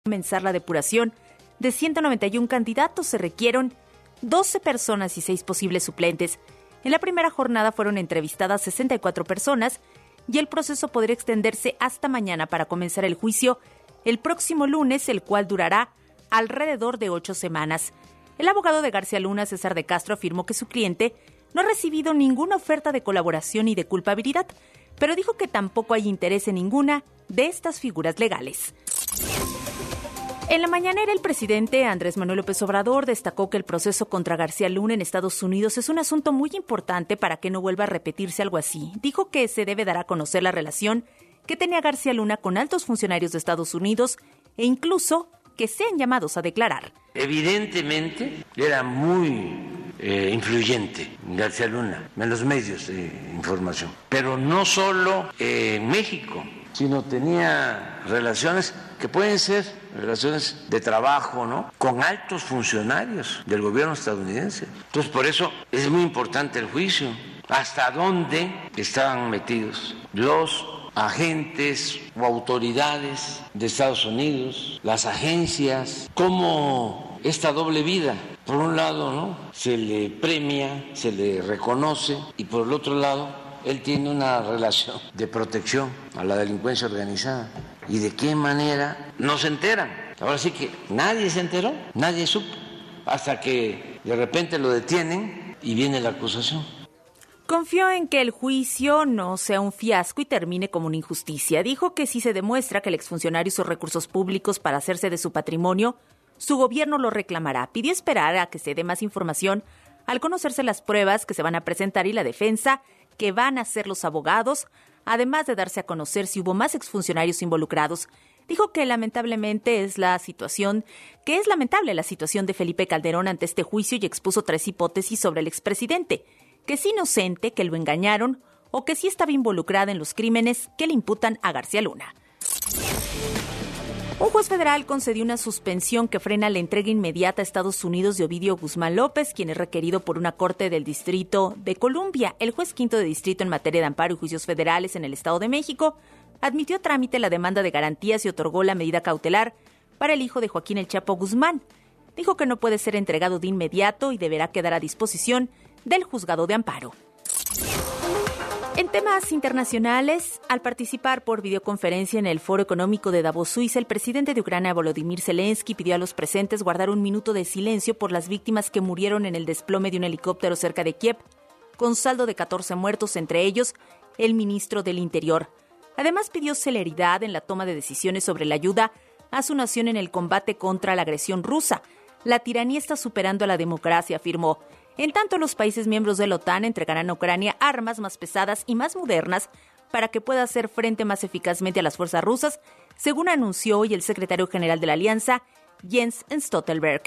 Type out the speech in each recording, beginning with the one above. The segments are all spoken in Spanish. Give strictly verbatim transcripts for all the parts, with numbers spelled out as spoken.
comenzar la depuración de ciento noventa y uno candidatos. Se requirieron doce personas y seis posibles suplentes. En la primera jornada fueron entrevistadas sesenta y cuatro personas y el proceso podría extenderse hasta mañana para comenzar el juicio el próximo lunes, el cual durará alrededor de ocho semanas. El abogado de García Luna, César de Castro, afirmó que su cliente no ha recibido ninguna oferta de colaboración y de culpabilidad, pero dijo que tampoco hay interés en ninguna de estas figuras legales. En la mañanera, el presidente Andrés Manuel López Obrador destacó que el proceso contra García Luna en Estados Unidos es un asunto muy importante para que no vuelva a repetirse algo así. Dijo que se debe dar a conocer la relación que tenía García Luna con altos funcionarios de Estados Unidos e incluso que sean llamados a declarar. Evidentemente era muy eh, influyente García Luna en los medios de información, pero no solo eh, en México, sino tenía relaciones que pueden ser relaciones de trabajo, ¿no?, con altos funcionarios del gobierno estadounidense. Entonces, por eso es muy importante el juicio. ¿Hasta dónde estaban metidos los agentes o autoridades de Estados Unidos, las agencias? ¿Cómo esta doble vida? Por un lado, ¿no?, se le premia, se le reconoce, y por el otro lado, él tiene una relación de protección a la delincuencia organizada. ¿Y de qué manera no se enteran? Ahora sí que nadie se enteró, nadie supo, hasta que de repente lo detienen y viene la acusación. Confió en que el juicio no sea un fiasco y termine como una injusticia. Dijo que si se demuestra que el exfuncionario usó recursos públicos para hacerse de su patrimonio, su gobierno lo reclamará. Pidió esperar a que se dé más información al conocerse las pruebas que se van a presentar y la defensa que van a hacer los abogados, además de darse a conocer si hubo más exfuncionarios involucrados. Dijo que lamentablemente es la situación, que es lamentable la situación de Felipe Calderón ante este juicio y expuso tres hipótesis sobre el expresidente: que es inocente, que lo engañaron o que sí estaba involucrada en los crímenes que le imputan a García Luna. Un juez federal concedió una suspensión que frena la entrega inmediata a Estados Unidos de Ovidio Guzmán López, quien es requerido por una corte del Distrito de Columbia. El juez quinto de distrito en materia de amparo y juicios federales en el Estado de México admitió a trámite la demanda de garantías y otorgó la medida cautelar para el hijo de Joaquín El Chapo Guzmán. Dijo que no puede ser entregado de inmediato y deberá quedar a disposición del juzgado de amparo. En temas internacionales, al participar por videoconferencia en el Foro Económico de Davos, Suiza, el presidente de Ucrania, Volodymyr Zelensky, pidió a los presentes guardar un minuto de silencio por las víctimas que murieron en el desplome de un helicóptero cerca de Kiev, con saldo de catorce muertos, entre ellos el ministro del Interior. Además, pidió celeridad en la toma de decisiones sobre la ayuda a su nación en el combate contra la agresión rusa. La tiranía está superando a la democracia, afirmó. En tanto, los países miembros de la OTAN entregarán a Ucrania armas más pesadas y más modernas para que pueda hacer frente más eficazmente a las fuerzas rusas, según anunció hoy el secretario general de la Alianza, Jens Stoltenberg.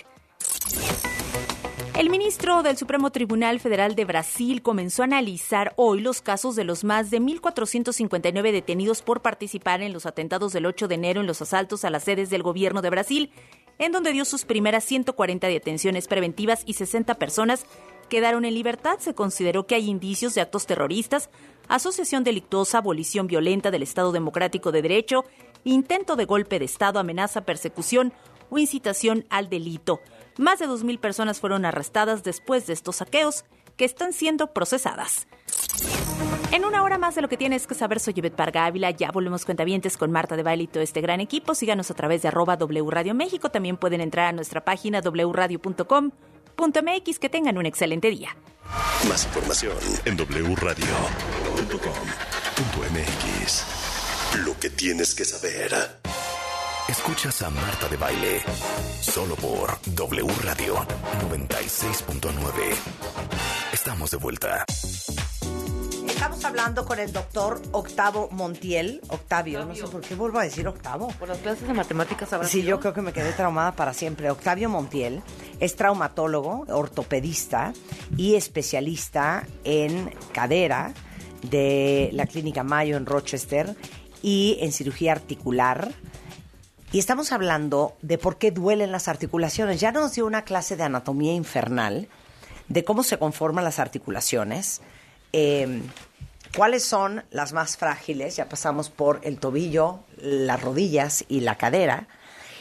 El ministro del Supremo Tribunal Federal de Brasil comenzó a analizar hoy los casos de los más de mil cuatrocientos cincuenta y nueve detenidos por participar en los atentados del ocho de enero en los asaltos a las sedes del gobierno de Brasil, en donde dio sus primeras ciento cuarenta detenciones preventivas y sesenta personas quedaron en libertad. Se consideró que hay indicios de actos terroristas, asociación delictuosa, abolición violenta del Estado Democrático de Derecho, intento de golpe de Estado, amenaza, persecución o incitación al delito. Más de dos mil personas fueron arrestadas después de estos saqueos, que están siendo procesadas. En una hora más de lo que tienes que saber, soy Ivette Parga Ávila. Ya volvemos cuentavientes con Marta de Baile y todo este gran equipo. Síganos a través de arroba W Radio México. También pueden entrar a nuestra página doble u radio punto com punto m x. Que tengan un excelente día. Más información en doble u radio punto com punto m x. Lo que tienes que saber. Escuchas a Marta de Baile solo por W Radio noventa y seis punto nueve. Estamos de vuelta. Estamos hablando con el doctor Octavo Montiel. Octavio, Octavio, no sé por qué vuelvo a decir Octavo. Por las clases de matemáticas habrá Sí, sido. yo creo que me quedé traumada para siempre. Octavio Montiel es traumatólogo, ortopedista y especialista en cadera de la Clínica Mayo en Rochester y en cirugía articular. Y estamos hablando de por qué duelen las articulaciones. Ya nos dio una clase de anatomía infernal, de cómo se conforman las articulaciones, eh, cuáles son las más frágiles. Ya pasamos por el tobillo, las rodillas y la cadera.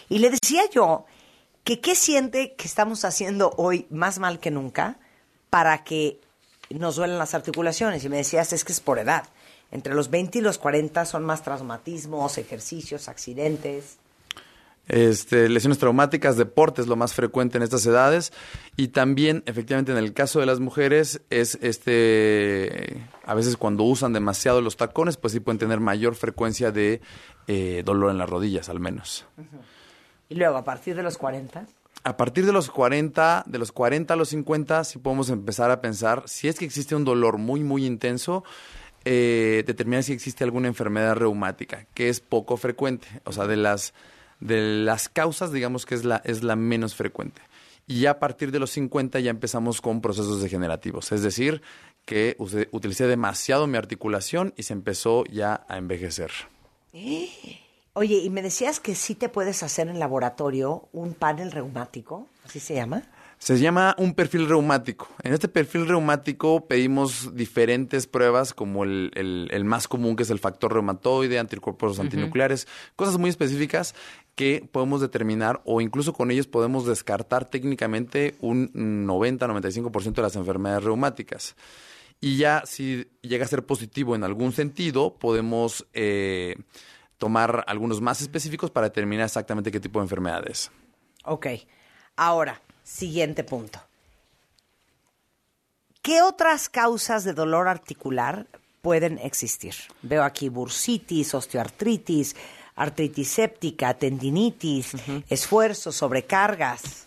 Y le decía yo que qué siente que estamos haciendo hoy más mal que nunca para que nos duelen las articulaciones. Y me decías, es que es por edad. Entre los veinte y los cuarenta son más traumatismos, ejercicios, accidentes. Este, lesiones traumáticas, deporte es lo más frecuente en estas edades, y también efectivamente en el caso de las mujeres es este a veces cuando usan demasiado los tacones, pues sí pueden tener mayor frecuencia de eh, dolor en las rodillas al menos. Uh-huh. Y luego a partir de los cuarenta, a partir de los cuarenta, de los cuarenta a los cincuenta, sí podemos empezar a pensar si es que existe un dolor muy muy intenso. Eh, determinar si existe alguna enfermedad reumática, que es poco frecuente, o sea, de las De las causas, digamos que es la, es la menos frecuente. Y ya a partir de los cincuenta ya empezamos con procesos degenerativos. Es decir, que usted, utilicé demasiado mi articulación y se empezó ya a envejecer. Oye, y me decías que sí te puedes hacer en laboratorio un panel reumático, ¿así se llama? Se llama un perfil reumático. En este perfil reumático pedimos diferentes pruebas, como el, el, el más común, que es el factor reumatoide, anticuerpos uh-huh. antinucleares, cosas muy específicas que podemos determinar, o incluso con ellos podemos descartar técnicamente un noventa a noventa y cinco por ciento de las enfermedades reumáticas. Y ya si llega a ser positivo en algún sentido, podemos eh, tomar algunos más específicos para determinar exactamente qué tipo de enfermedad es. Ok. Ahora, siguiente punto. ¿Qué otras causas de dolor articular pueden existir? Veo aquí bursitis, osteoartritis, artritis séptica, tendinitis, uh-huh. esfuerzo, sobrecargas.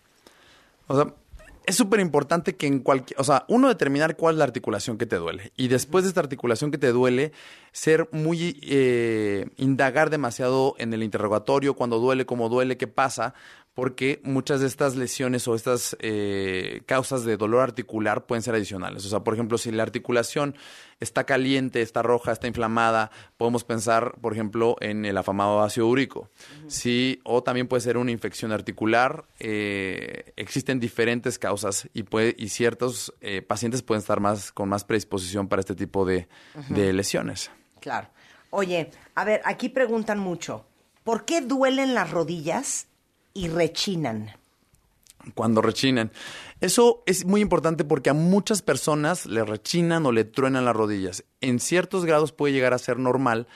O sea, es súper importante que en cualquier... O sea, uno, determinar cuál es la articulación que te duele. Y después de esta articulación que te duele, ser muy... Eh, indagar demasiado en el interrogatorio, cuándo duele, cómo duele, qué pasa, porque muchas de estas lesiones o estas eh, causas de dolor articular pueden ser adicionales. O sea, por ejemplo, si la articulación está caliente, está roja, está inflamada, podemos pensar, por ejemplo, en el afamado ácido úrico. Uh-huh. Sí, o también puede ser una infección articular. Eh, existen diferentes causas y, puede, y ciertos eh, pacientes pueden estar más con más predisposición para este tipo de, uh-huh. de lesiones. Claro. Oye, a ver, aquí preguntan mucho, ¿por qué duelen las rodillas y rechinan? Cuando rechinan. Eso es muy importante porque a muchas personas le rechinan o le truenan las rodillas. En ciertos grados puede llegar a ser normal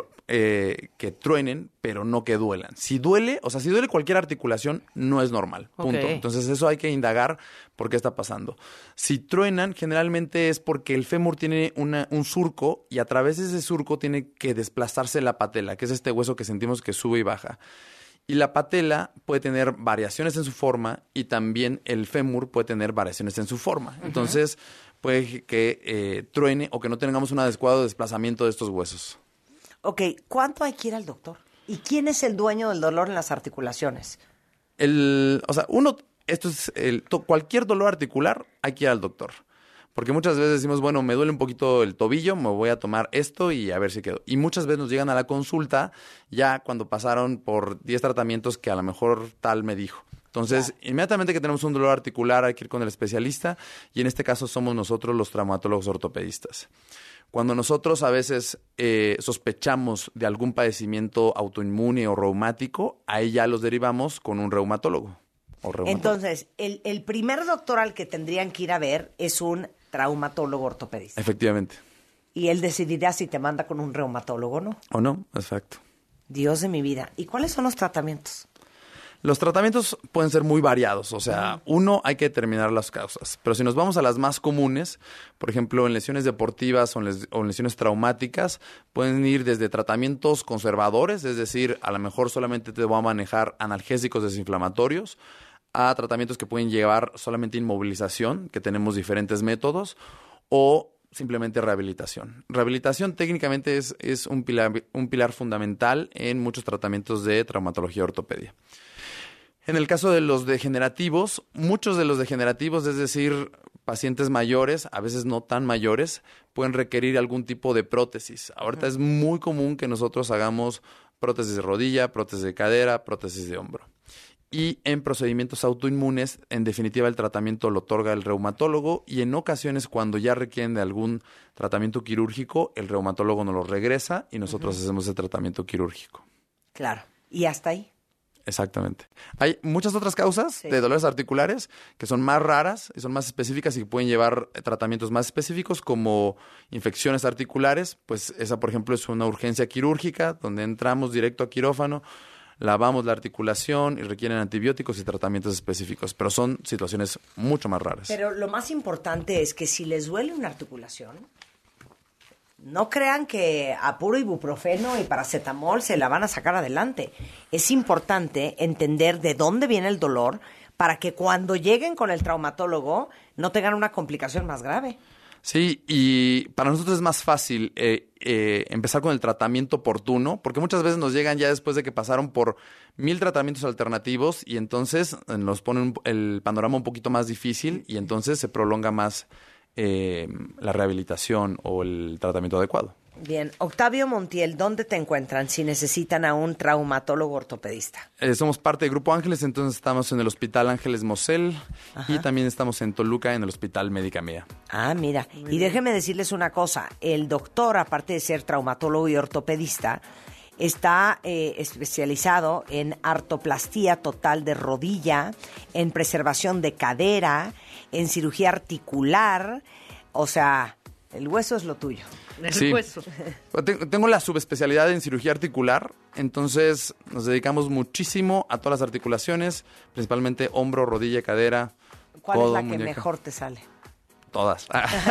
eh, que truenen, pero no que duelan. Si duele, o sea, si duele cualquier articulación, no es normal. Punto. Okay. Entonces eso hay que indagar por qué está pasando. Si truenan, generalmente es porque el fémur tiene una, un surco y a través de ese surco tiene que desplazarse la patela, que es este hueso que sentimos que sube y baja. Y la patela puede tener variaciones en su forma y también el fémur puede tener variaciones en su forma. Uh-huh. Entonces, puede que eh, truene o que no tengamos un adecuado desplazamiento de estos huesos. Ok, ¿cuánto hay que ir al doctor? ¿Y quién es el dueño del dolor en las articulaciones? El, o sea, uno, esto es el, to, cualquier dolor articular hay que ir al doctor. Porque muchas veces decimos, bueno, me duele un poquito el tobillo, me voy a tomar esto y a ver si quedo. Y muchas veces nos llegan a la consulta ya cuando pasaron por diez tratamientos que a lo mejor tal me dijo. Entonces, claro. Inmediatamente que tenemos un dolor articular hay que ir con el especialista y en este caso somos nosotros los traumatólogos ortopedistas. Cuando nosotros a veces eh, sospechamos de algún padecimiento autoinmune o reumático, ahí ya los derivamos con un reumatólogo. O reumatólogo. Entonces, el, el primer doctor al que tendrían que ir a ver es un traumatólogo ortopedista. Efectivamente. Y él decidirá si te manda con un reumatólogo o no. O no, exacto. Dios de mi vida. ¿Y cuáles son los tratamientos? Los tratamientos pueden ser muy variados. O sea, uh-huh. uno, hay que determinar las causas. Pero si nos vamos a las más comunes, por ejemplo, en lesiones deportivas o en, les- o en lesiones traumáticas, pueden ir desde tratamientos conservadores, es decir, a lo mejor solamente te voy a manejar analgésicos desinflamatorios, a tratamientos que pueden llevar solamente inmovilización, que tenemos diferentes métodos, o simplemente rehabilitación. Rehabilitación técnicamente es, es un pilar, un pilar fundamental en muchos tratamientos de traumatología y ortopedia. En el caso de los degenerativos, muchos de los degenerativos, es decir, pacientes mayores, a veces no tan mayores, pueden requerir algún tipo de prótesis. Ahorita uh-huh. es muy común que nosotros hagamos prótesis de rodilla, prótesis de cadera, prótesis de hombro. Y en procedimientos autoinmunes, en definitiva, el tratamiento lo otorga el reumatólogo y en ocasiones, cuando ya requieren de algún tratamiento quirúrgico, el reumatólogo nos lo regresa y nosotros uh-huh. hacemos el tratamiento quirúrgico. Claro. ¿Y hasta ahí? Exactamente. Hay muchas otras causas Sí. de dolores articulares que son más raras y son más específicas y que pueden llevar tratamientos más específicos como infecciones articulares. Pues esa, por ejemplo, es una urgencia quirúrgica donde entramos directo a quirófano, lavamos la articulación y requieren antibióticos y tratamientos específicos, pero son situaciones mucho más raras. Pero lo más importante es que si les duele una articulación, no crean que a puro ibuprofeno y paracetamol se la van a sacar adelante. Es importante entender de dónde viene el dolor para que cuando lleguen con el traumatólogo no tengan una complicación más grave. Sí, y para nosotros es más fácil eh, eh, empezar con el tratamiento oportuno, porque muchas veces nos llegan ya después de que pasaron por mil tratamientos alternativos y entonces eh, nos ponen el panorama un poquito más difícil y entonces se prolonga más eh, la rehabilitación o el tratamiento adecuado. Bien, Octavio Montiel, ¿dónde te encuentran si necesitan a un traumatólogo ortopedista? Eh, somos parte del Grupo Ángeles, entonces estamos en el Hospital Ángeles Mosel Ajá. y también estamos en Toluca en el Hospital Médica Mía. Ah, mira, y déjeme decirles una cosa, el doctor, aparte de ser traumatólogo y ortopedista, está eh, especializado en artroplastía total de rodilla, en preservación de cadera, en cirugía articular, o sea, el hueso es lo tuyo. El Sí. hueso. Ten- Tengo la subespecialidad en cirugía articular, entonces nos dedicamos muchísimo a todas las articulaciones, principalmente hombro, rodilla, cadera, ¿Cuál codo, es la que muñeca. mejor te sale? Todas.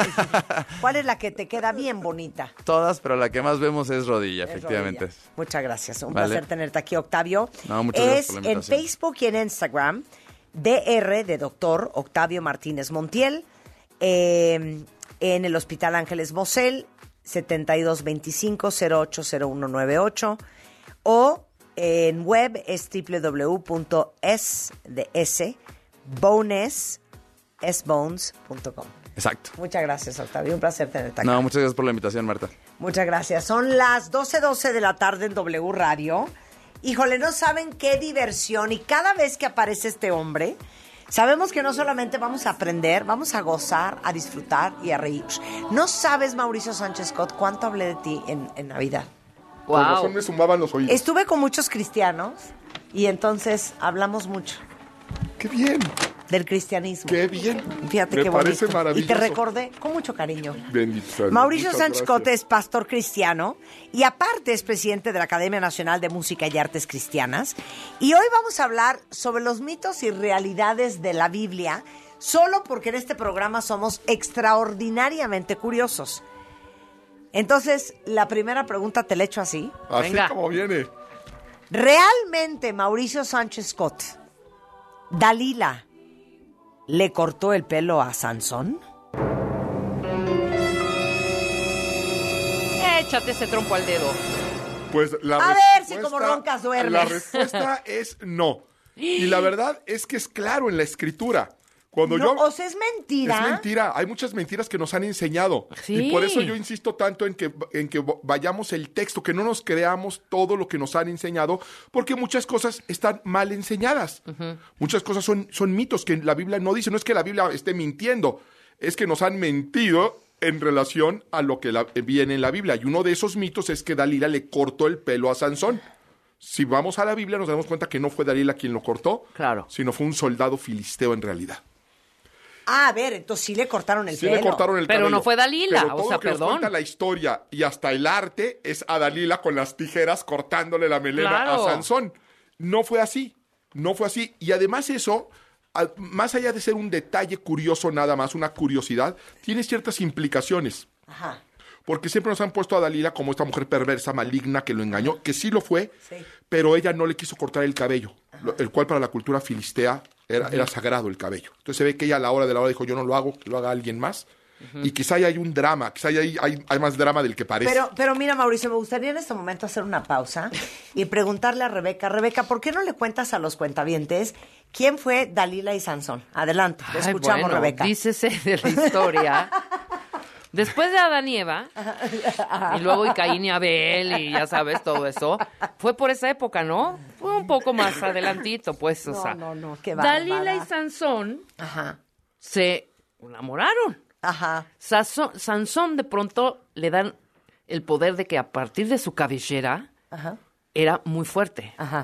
¿Cuál es la que te queda bien bonita? Todas, pero la que más vemos es rodilla, Es efectivamente. rodilla. Muchas gracias. Un Vale. placer tenerte aquí, Octavio. No, muchas es gracias por la en invitación. Facebook y en Instagram, D R de doctor Octavio Martínez Montiel, eh, en el Hospital Ángeles Mosel, setenta y dos veinticinco, cero ocho cero uno nueve ocho, o en web es doble u doble u doble u punto es de s bones s bones punto com. Exacto. Muchas gracias, Octavio. Un placer tenerte aquí. No, muchas gracias por la invitación, Marta. Muchas gracias. Son las doce doce de la tarde en W Radio. Híjole, no saben qué diversión. Y cada vez que aparece este hombre, sabemos que no solamente vamos a aprender, vamos a gozar, a disfrutar y a reír. No sabes, Mauricio Sánchez Scott, cuánto hablé de ti en, en Navidad. Con Wow. razón me zumbaban los oídos. Estuve con muchos cristianos y entonces hablamos mucho ¡Qué bien! del cristianismo. ¡Qué bien! Fíjate Me qué parece bonito. Y maravilloso. te recordé con mucho cariño. Bendito sea Dios. Mauricio Muchas Sánchez gracias. Cote es pastor cristiano y aparte es presidente de la Academia Nacional de Música y Artes Cristianas. Y hoy vamos a hablar sobre los mitos y realidades de la Biblia, solo porque en este programa somos extraordinariamente curiosos. Entonces, la primera pregunta te la echo así. Así Venga. como viene. ¿Realmente Mauricio Sánchez Scott, Dalila, le cortó el pelo a Sansón? Échate ese trompo al dedo. Pues la A ver si respuesta- como roncas duermes. La respuesta es no. Y la verdad es que es claro en la escritura. Cuando No, yo... o sea, es mentira. Es mentira. Hay muchas mentiras que nos han enseñado. Sí. Y por eso yo insisto tanto en que, en que vayamos el texto, que no nos creamos todo lo que nos han enseñado, porque muchas cosas están mal enseñadas. Muchas cosas son, son mitos que la Biblia no dice. No es que la Biblia esté mintiendo, es que nos han mentido en relación a lo que la- viene en la Biblia. Y uno de esos mitos es que Dalila le cortó el pelo a Sansón. Si vamos a la Biblia nos damos cuenta que no fue Dalila quien lo cortó, Claro. sino fue un soldado filisteo en realidad. Ah, a ver, entonces sí le cortaron el Sí pelo. le cortaron el Pero cabello. no fue Dalila, Pero o todo sea, lo que nos perdón. cuenta la historia y hasta el arte es a Dalila con las tijeras cortándole la melena Claro. a Sansón. No fue así, no fue así. Y además eso, a- más allá de ser un detalle curioso nada más, una curiosidad, tiene ciertas implicaciones. Ajá. Porque siempre nos han puesto a Dalila como esta mujer perversa, maligna, que lo engañó, que sí lo fue, Sí. pero ella no le quiso cortar el cabello, lo- el cual para la cultura filistea era, era sagrado el cabello. Entonces se ve que ella a la hora de la hora dijo, yo no lo hago, que lo haga alguien más. Y quizá ahí hay un drama, quizá ahí hay, hay, hay más drama del que parece. Pero, pero mira, Mauricio, me gustaría en este momento hacer una pausa y preguntarle a Rebeca, Rebeca, ¿por qué no le cuentas a los cuentavientes quién fue Dalila y Sansón? Adelante, te Ay, escuchamos, bueno, Rebeca. dícese de la historia. Después de Adán y Eva, y luego y Caín y Abel, y ya sabes, todo eso, fue por esa época, ¿no? Fue un poco más adelantito, pues, o No, sea. no, no, qué Dalila bárbara. y Sansón Ajá, se enamoraron. ajá, Sansón, Sansón de pronto le dan el poder de que a partir de su cabellera ajá, era muy fuerte. ajá.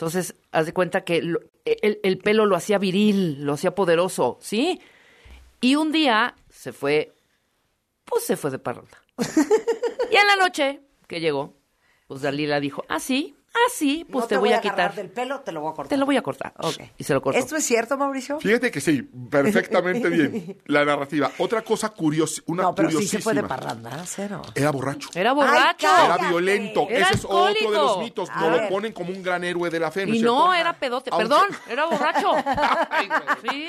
Entonces, haz de cuenta que lo, el, el pelo lo hacía viril, lo hacía poderoso, ¿sí? Y un día se fue, pues se fue de parranda. Y en la noche que llegó, pues Dalila dijo, ah, sí, ah, sí, pues no te, te voy, voy a quitar. del pelo, te lo voy a cortar. Te lo voy a cortar. Ok. Y se lo cortó. ¿Esto es cierto, Mauricio? Fíjate que sí, perfectamente bien, la narrativa. Otra cosa curiosa, una No, pero sí curiosísima. se fue de parranda, cero. Era borracho. Era borracho. Ay, Era cállate. violento. Era Ese es alcohólico. otro de los mitos. A Nos ver. lo ponen como un gran héroe de la fe. ¿no Y es cierto? no, era pedote. Aunque- Perdón, era borracho. Sí.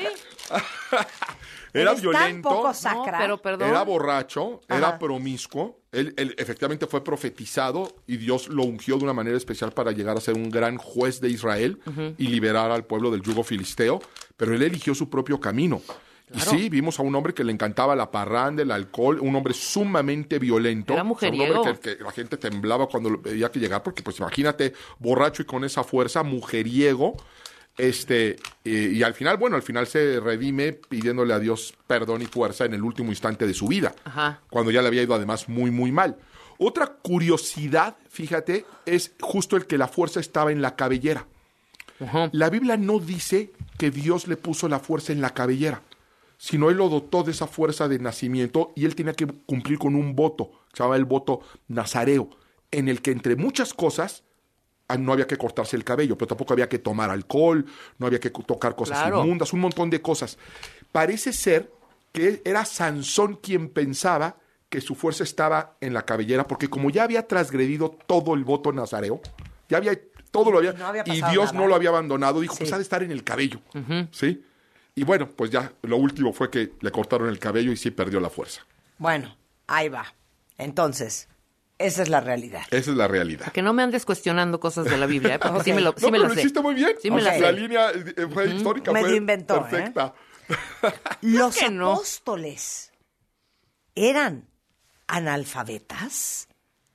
Era Eres tan violento. poco No, sacra. pero perdón. Era borracho, Ajá. era promiscuo. Él, él efectivamente fue profetizado y Dios lo ungió de una manera especial para llegar a ser un gran juez de Israel y liberar al pueblo del yugo filisteo. Pero él eligió su propio camino. Y sí, vimos a un hombre que le encantaba la parranda, el alcohol, un hombre sumamente violento. Era O sea, mujeriego. un hombre que, que la gente temblaba cuando lo veía que llegar, porque pues imagínate, borracho y con esa fuerza, mujeriego. Este, eh, y al final, bueno, al final se redime pidiéndole a Dios perdón y fuerza en el último instante de su vida, Ajá. cuando ya le había ido además muy, muy mal. Otra curiosidad, fíjate, es justo el que la fuerza estaba en la cabellera. Ajá. La Biblia no dice que Dios le puso la fuerza en la cabellera, sino él lo dotó de esa fuerza de nacimiento y él tenía que cumplir con un voto, que se llamaba el voto nazareo, en el que entre muchas cosas no había que cortarse el cabello, pero tampoco había que tomar alcohol, no había que tocar cosas Claro. inmundas, un montón de cosas. Parece ser que era Sansón quien pensaba que su fuerza estaba en la cabellera, porque como ya había transgredido todo el voto nazareo, ya había, todo lo había, No había y pasado Dios nada. no lo había abandonado, dijo, Sí. pues ha de estar en el cabello, ¿sí? Y bueno, pues ya lo último fue que le cortaron el cabello y sí perdió la fuerza. Bueno, ahí va. Entonces, esa es la realidad. Esa es la realidad. Que no me andes cuestionando cosas de la Biblia, ¿eh? Porque Ok. sí me lo, sí No, me pero lo lo sé. hiciste muy bien. Sí me la la La sé. línea eh, fue histórica, Medio fue inventó, ¿eh? perfecta. ¿Los que no? apóstoles eran analfabetas?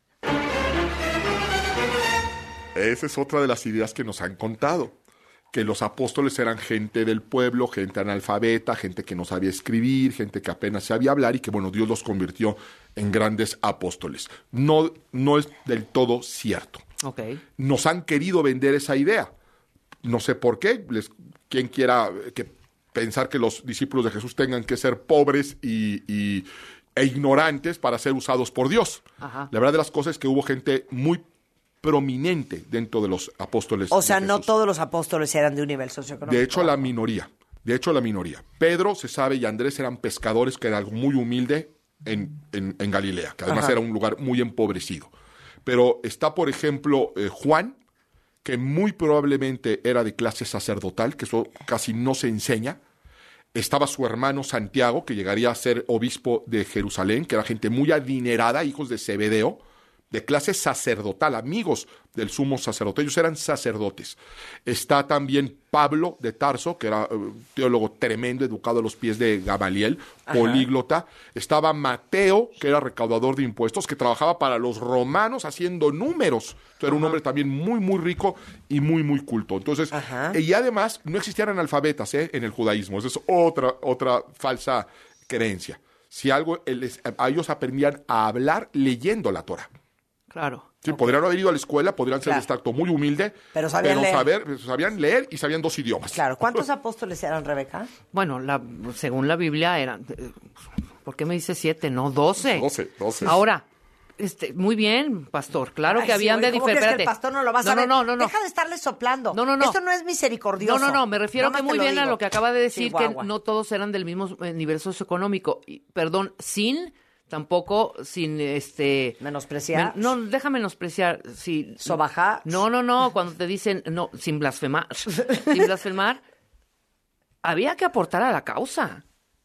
Esa es otra de las ideas que nos han contado, que los apóstoles eran gente del pueblo, gente analfabeta, gente que no sabía escribir, gente que apenas sabía hablar y que, bueno, Dios los convirtió en grandes apóstoles. No, no es del todo cierto. Ok. Nos han querido vender esa idea. No sé por qué. Les, quien quiera que pensar que los discípulos de Jesús tengan que ser pobres y, y- e ignorantes para ser usados por Dios. Ajá. La verdad de las cosas es que hubo gente muy prominente dentro de los apóstoles. O sea, de no Jesús. todos los apóstoles eran de un nivel socioeconómico. De hecho, la minoría. De hecho, la minoría. Pedro, se sabe, y Andrés eran pescadores, que era algo muy humilde en, en- en Galilea, que además Ajá. era un lugar muy empobrecido. Pero está, por ejemplo, eh, Juan, que muy probablemente era de clase sacerdotal, que eso casi no se enseña. Estaba su hermano Santiago, que llegaría a ser obispo de Jerusalén, que era gente muy adinerada, hijos de Zebedeo, de clase sacerdotal, amigos del sumo sacerdote. Ellos eran sacerdotes. Está también Pablo de Tarso, que era eh, teólogo tremendo, educado a los pies de Gamaliel, políglota. Estaba Mateo, que era recaudador de impuestos, que trabajaba para los romanos haciendo números. Entonces, era un hombre también muy, muy rico y muy, muy culto. Entonces, Ajá. y además no existían analfabetas ¿eh? en el judaísmo. Esa es otra, otra falsa creencia. Si algo, les- ellos aprendían a hablar leyendo la Torah. Claro. Sí, podrían haber ido a la escuela, podrían ser Claro. de extracto muy humilde, Pero sabían leer. saber- sabían leer y sabían dos idiomas. Claro, ¿cuántos apóstoles eran, Rebeca? Bueno, la, según la Biblia eran... eh, ¿Por qué me dice siete? No, doce. Doce, doce. Ahora, este, muy bien, pastor. Claro Ay, que sí, habían oye, de ¿cómo crees diferente. que el pastor no lo va a no, saber? no, no, no, no. Deja de estarle soplando. No, no, no. Esto no es misericordioso. No, no, no, me refiero Nada que más muy te lo bien a digo. lo que acaba de decir, que Chihuahua. no todos eran del mismo eh, nivel socioeconómico. Y, perdón, sin, tampoco, sin, este... Menospreciar. men- no, deja menospreciar, sí. Sobajar. No, no, no, cuando te dicen, no, sin blasfemar, sin blasfemar, había que aportar a la causa.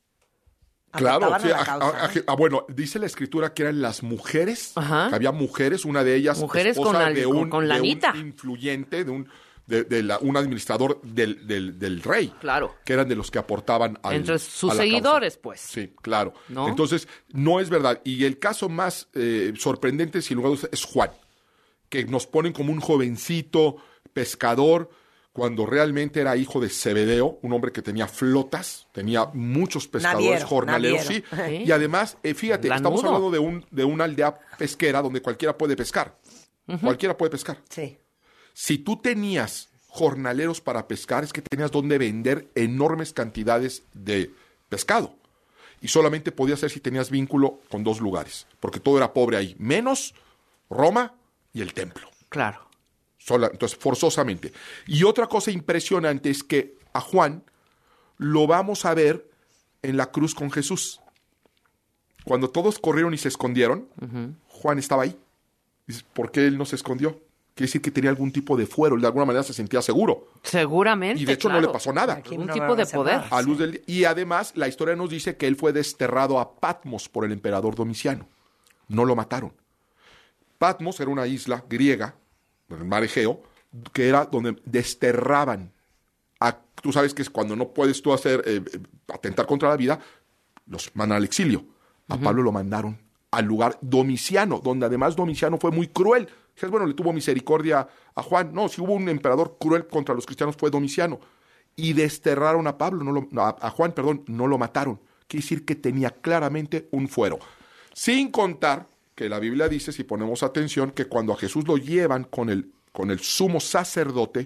Claro, Aportaban sí, a la a- causa. a- a- ah, bueno, dice la escritura que eran las mujeres, Ajá. que había mujeres, una de ellas Mujeres esposa con al- de un, con de lanita. un influyente, de un de, de la- un administrador del, del, del rey, Claro. que eran de los que aportaban al, Entre sus a la causa. seguidores, pues. Sí, claro. ¿No? Entonces, no es verdad. Y el caso más eh, sorprendente, sin lugar a dudas, es Juan, que nos ponen como un jovencito pescador, cuando realmente era hijo de Zebedeo, un hombre que tenía flotas, tenía muchos pescadores, Naviero, jornaleros, naviero. sí. Sí. Y además, eh, fíjate, Lanudo. estamos hablando de, un, de una aldea pesquera donde cualquiera puede pescar. Cualquiera puede pescar. Sí. Si tú tenías jornaleros para pescar, es que tenías donde vender enormes cantidades de pescado. Y solamente podía ser si tenías vínculo con dos lugares, porque todo era pobre ahí, menos Roma y el templo. Claro. Sola, entonces, forzosamente. Y otra cosa impresionante es que a Juan lo vamos a ver en la cruz con Jesús. Cuando todos corrieron y se escondieron, uh-huh. Juan estaba ahí. Dices, ¿por qué él no se escondió? Quiere decir que tenía algún tipo de fuero, de alguna manera se sentía seguro. Seguramente. Y de hecho claro. no le pasó nada. Algún tipo de poder. A luz del, y además, la historia nos dice que él fue desterrado a Patmos por el emperador Domiciano. No lo mataron. Patmos era una isla griega, en el mar Egeo, que era donde desterraban. A, tú sabes que es cuando no puedes tú hacer, eh, atentar contra la vida, los mandan al exilio. A uh-huh. Pablo lo mandaron al lugar Domiciano, donde además Domiciano fue muy cruel. Dices, bueno, le tuvo misericordia a Juan. No, si hubo un emperador cruel contra los cristianos fue Domiciano. Y desterraron a Pablo, no lo, a, a Juan, perdón, no lo mataron. Quiere decir que tenía claramente un fuero. Sin contar que la Biblia dice, si ponemos atención, que cuando a Jesús lo llevan con el, con el sumo sacerdote,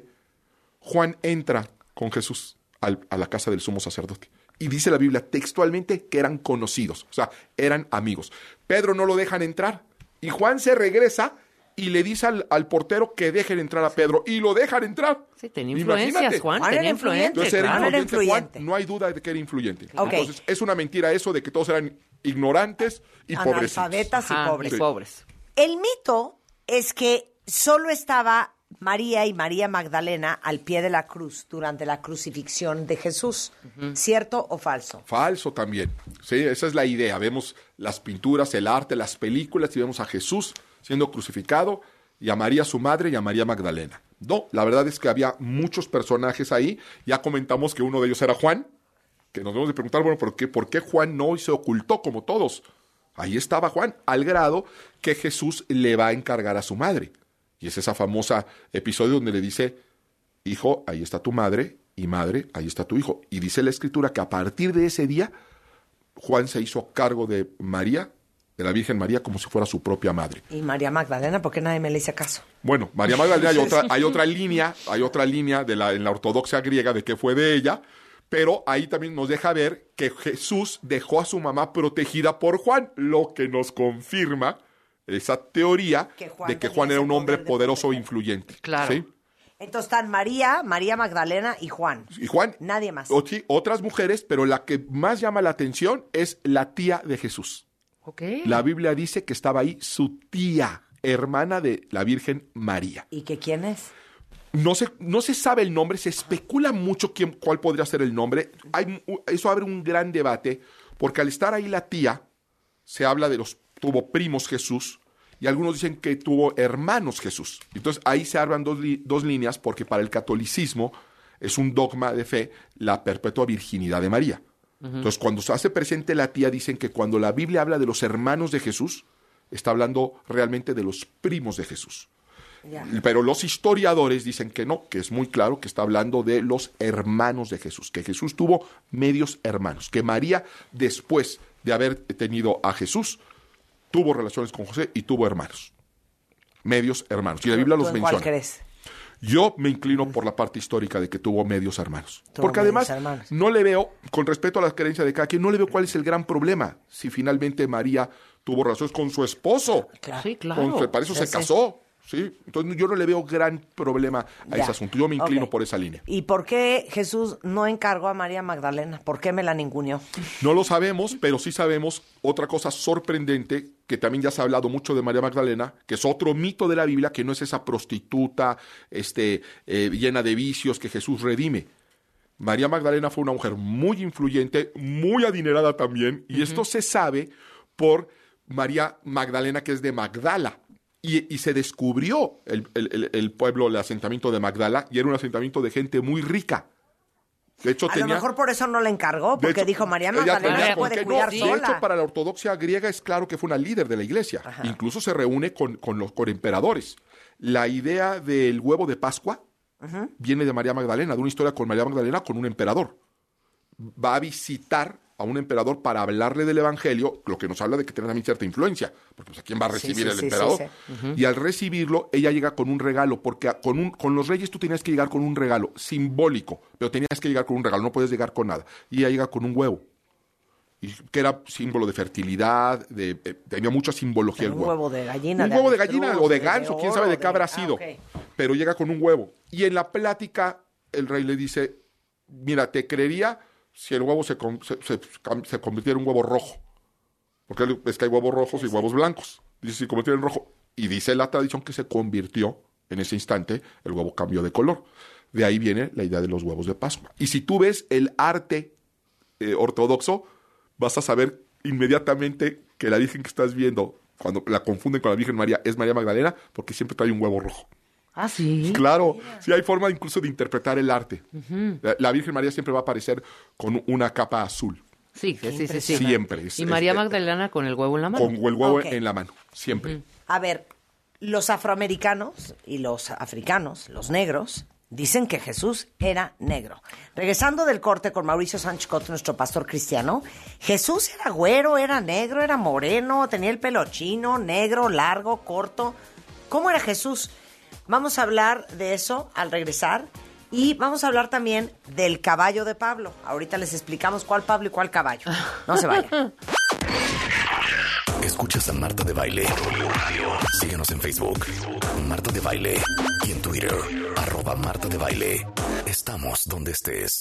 Juan entra con Jesús al, a la casa del sumo sacerdote. Y dice la Biblia textualmente que eran conocidos, o sea, eran amigos. Pedro no lo dejan entrar y Juan se regresa y le dice al, al portero que dejen entrar a Pedro y lo dejan entrar. Sí, tenía influencias, Imagínate. Juan, Juan tenía influencia. Entonces era, claro. influyente, era influyente. Juan, no hay duda de que era influyente. Okay. Entonces es una mentira eso de que todos eran ignorantes y pobrecitos. Analfabetas y Ajá, pobres. y pobres. El mito es que solo estaba María y María Magdalena al pie de la cruz durante la crucifixión de Jesús. Uh-huh. ¿Cierto o falso? Falso también. Sí, esa es la idea. Vemos las pinturas, el arte, las películas y vemos a Jesús siendo crucificado y a María su madre y a María Magdalena. No, la verdad es que había muchos personajes ahí. Ya comentamos que uno de ellos era Juan, que nos debemos de preguntar, bueno, ¿por qué, por qué Juan no se ocultó como todos? Ahí estaba Juan, al grado que Jesús le va a encargar a su madre. Y es esa famosa episodio donde le dice, hijo, ahí está tu madre, y madre, ahí está tu hijo. Y dice la Escritura que a partir de ese día, Juan se hizo cargo de María, de la Virgen María, como si fuera su propia madre. ¿Y María Magdalena? ¿Por qué nadie me le hizo caso? Bueno, María Magdalena hay otra, hay otra línea, hay otra línea de la, en la ortodoxia griega de que fue de ella, pero ahí también nos deja ver que Jesús dejó a su mamá protegida por Juan, lo que nos confirma esa teoría que de que Juan era un hombre poderoso e influyente. Claro. ¿Sí? Entonces están María, María Magdalena y Juan. Y Juan. Nadie más. O, sí, otras mujeres, pero la que más llama la atención es la tía de Jesús. Okay. La Biblia dice que estaba ahí su tía, hermana de la Virgen María. ¿Y que quién es? No se, no se sabe el nombre, se especula mucho quién, cuál podría ser el nombre. Hay, eso abre un gran debate, porque al estar ahí la tía, se habla de los tuvo primos Jesús, y algunos dicen que tuvo hermanos Jesús. Entonces ahí se abran dos, li, dos líneas, porque para el catolicismo es un dogma de fe la perpetua virginidad de María. Uh-huh. Entonces cuando se hace presente la tía, dicen que cuando la Biblia habla de los hermanos de Jesús, está hablando realmente de los primos de Jesús. Yeah. Pero los historiadores dicen que no, que es muy claro que está hablando de los hermanos de Jesús, que Jesús tuvo medios hermanos, que María, después de haber tenido a Jesús, tuvo relaciones con José y tuvo hermanos, medios hermanos. Y la Biblia los menciona. ¿Cuál crees? Yo me inclino por la parte histórica de que tuvo medios hermanos. Tuvo Porque medios además hermanos. no le veo, con respeto a la creencia de cada quien, no le veo cuál es el gran problema. Si finalmente María tuvo relaciones con su esposo. Claro. Sí, claro. Con, para eso Sí, se sí. casó. ¿Sí? Entonces yo no le veo gran problema a Ya. ese asunto. Yo me inclino Ok. por esa línea. ¿Y por qué Jesús no encargó a María Magdalena? ¿Por qué me la ninguneó? No lo sabemos, pero sí sabemos otra cosa sorprendente, que también ya se ha hablado mucho de María Magdalena, que es otro mito de la Biblia, que no es esa prostituta este, eh, llena de vicios que Jesús redime. María Magdalena fue una mujer muy influyente, muy adinerada también, y uh-huh. esto se sabe por María Magdalena, que es de Magdala. Y, y se descubrió el, el, el pueblo, el asentamiento de Magdala, y era un asentamiento de gente muy rica. De hecho, A tenía, lo mejor por eso no la encargó, porque de hecho, dijo María ella Magdalena tenía se con puede qué- cuidar no, sola. De hecho, para la ortodoxia griega es claro que fue una líder de la iglesia. Ajá. Incluso se reúne con, con los con emperadores. La idea del huevo de Pascua uh-huh. viene de María Magdalena, de una historia con María Magdalena con un emperador. Va a visitar a un emperador para hablarle del evangelio, lo que nos habla de que tiene también cierta influencia, porque pues, ¿a quién va a recibir sí, sí, el sí, emperador? Sí, sí. Uh-huh. Y al recibirlo, ella llega con un regalo, porque con, un, con los reyes tú tenías que llegar con un regalo simbólico, pero tenías que llegar con un regalo, no puedes llegar con nada. Y ella llega con un huevo, y que era símbolo de fertilidad, de, de, tenía mucha simbología el un huevo. huevo de gallina. Un de huevo de avestruz, gallina o de de ganso, oro, quién sabe de qué habrá ah, sido, okay. Pero llega con un huevo. Y en la plática, el rey le dice, mira, te creería si el huevo se, se, se, se convirtiera en un huevo rojo. Porque es que hay huevos rojos y huevos blancos. Dice, si se convirtiera en rojo. Y dice la tradición que se convirtió, en ese instante, el huevo cambió de color. De ahí viene la idea de los huevos de Pascua. Y si tú ves el arte eh, ortodoxo, vas a saber inmediatamente que la Virgen que estás viendo, cuando la confunden con la Virgen María, es María Magdalena, porque siempre trae un huevo rojo. Ah, sí. Claro, sí hay forma incluso de interpretar el arte. Uh-huh. La, la Virgen María siempre va a aparecer con una capa azul. Sí, sí, sí, sí, sí. Siempre. Es, y María es, Magdalena con el huevo en la mano. Con el huevo okay. en la mano, siempre. Uh-huh. A ver, los afroamericanos y los africanos, los negros, dicen que Jesús era negro. Regresando del corte con Mauricio Sánchez Cot, nuestro pastor cristiano, Jesús era güero, era negro, era moreno, tenía el pelo chino, negro, largo, corto. ¿Cómo era Jesús? Vamos a hablar de eso al regresar y vamos a hablar también del caballo de Pablo. Ahorita les explicamos cuál Pablo y cuál caballo. No se vayan. Escuchas a Marta de Baile. Síguenos en Facebook, Marta de Baile, y en Twitter, arroba Marta de Baile. Estamos donde estés.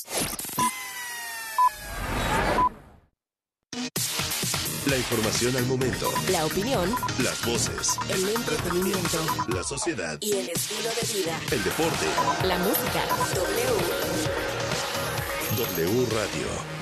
La información al momento. La opinión. Las voces. El entretenimiento. La sociedad. Y el estilo de vida. El deporte. La música. W. W Radio.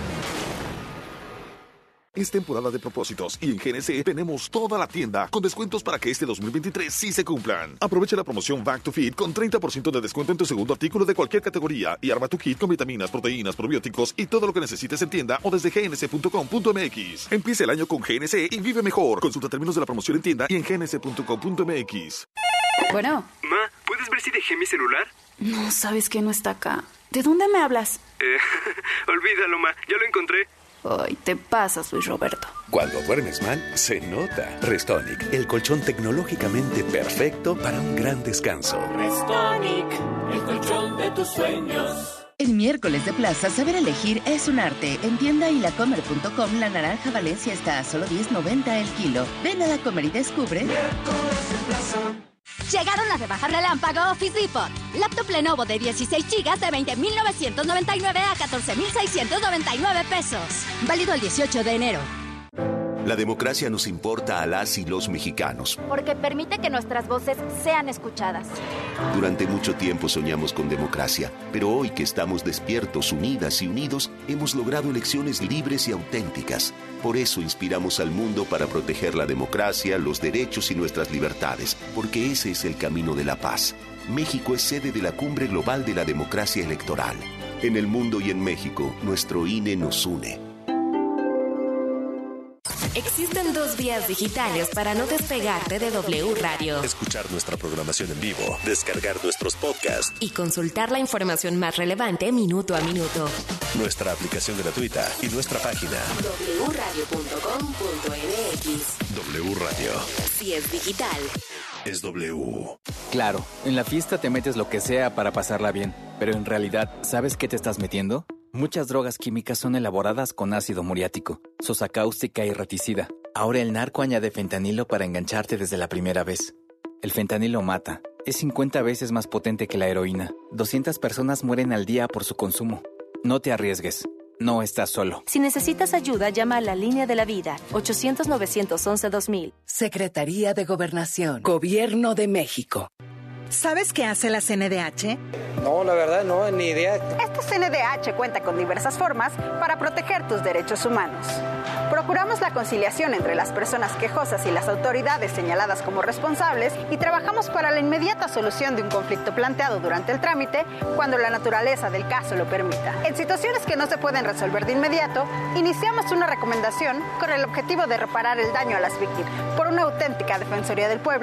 Es temporada de propósitos y en G N C tenemos toda la tienda con descuentos para que este dos mil veintitrés sí se cumplan. Aprovecha la promoción Back to Fit con treinta por ciento de descuento en tu segundo artículo de cualquier categoría y arma tu kit con vitaminas, proteínas, probióticos y todo lo que necesites en tienda o desde g n c punto com punto m x. Empieza el año con G N C y vive mejor. Consulta términos de la promoción en tienda y en g n c punto com punto m x. Bueno. Ma, ¿puedes ver si dejé mi celular? No, sabes que no está acá. ¿De dónde me hablas? Eh, olvídalo, ma, ya lo encontré. Ay, te pasas, Luis Roberto. Cuando duermes mal, se nota. Restonic, el colchón tecnológicamente perfecto para un gran descanso. Restonic, el colchón de tus sueños. En miércoles de plaza, saber elegir es un arte. En tienda y la comer punto com, la naranja Valencia está a solo diez noventa el kilo. Ven a la Comer y descubre. Miércoles de plaza. Llegaron las rebajas relámpago Office Depot. Laptop Lenovo de dieciséis gigas de veinte mil novecientos noventa y nueve a catorce mil seiscientos noventa y nueve pesos. Válido el dieciocho de enero. La democracia nos importa a las y los mexicanos. Porque permite que nuestras voces sean escuchadas. Durante mucho tiempo soñamos con democracia, pero hoy que estamos despiertos, unidas y unidos, hemos logrado elecciones libres y auténticas. Por eso inspiramos al mundo para proteger la democracia, los derechos y nuestras libertades, porque ese es el camino de la paz. México es sede de la Cumbre Global de la Democracia Electoral. En el mundo y en México, nuestro I N E nos une. Existen dos vías digitales para no despegarte de W Radio. Escuchar nuestra programación en vivo, descargar nuestros podcasts y consultar la información más relevante minuto a minuto. Nuestra aplicación gratuita y nuestra página doble u radio punto com punto m x. W Radio. Si es digital, es W. Claro, en la fiesta te metes lo que sea para pasarla bien, pero en realidad, ¿sabes qué te estás metiendo? Muchas drogas químicas son elaboradas con ácido muriático, sosa cáustica y reticida. Ahora el narco añade fentanilo para engancharte desde la primera vez. El fentanilo mata. Es cincuenta veces más potente que la heroína. doscientas personas mueren al día por su consumo. No te arriesgues. No estás solo. Si necesitas ayuda, llama a la Línea de la Vida, ochocientos, novecientos once, dos mil. Secretaría de Gobernación. Gobierno de México. ¿Sabes qué hace la C N D H? No, la verdad no, ni idea. Esta C N D H cuenta con diversas formas para proteger tus derechos humanos. Procuramos la conciliación entre las personas quejosas y las autoridades señaladas como responsables y trabajamos para la inmediata solución de un conflicto planteado durante el trámite cuando la naturaleza del caso lo permita. En situaciones que no se pueden resolver de inmediato, iniciamos una recomendación con el objetivo de reparar el daño a las víctimas. Por una auténtica Defensoría del Pueblo,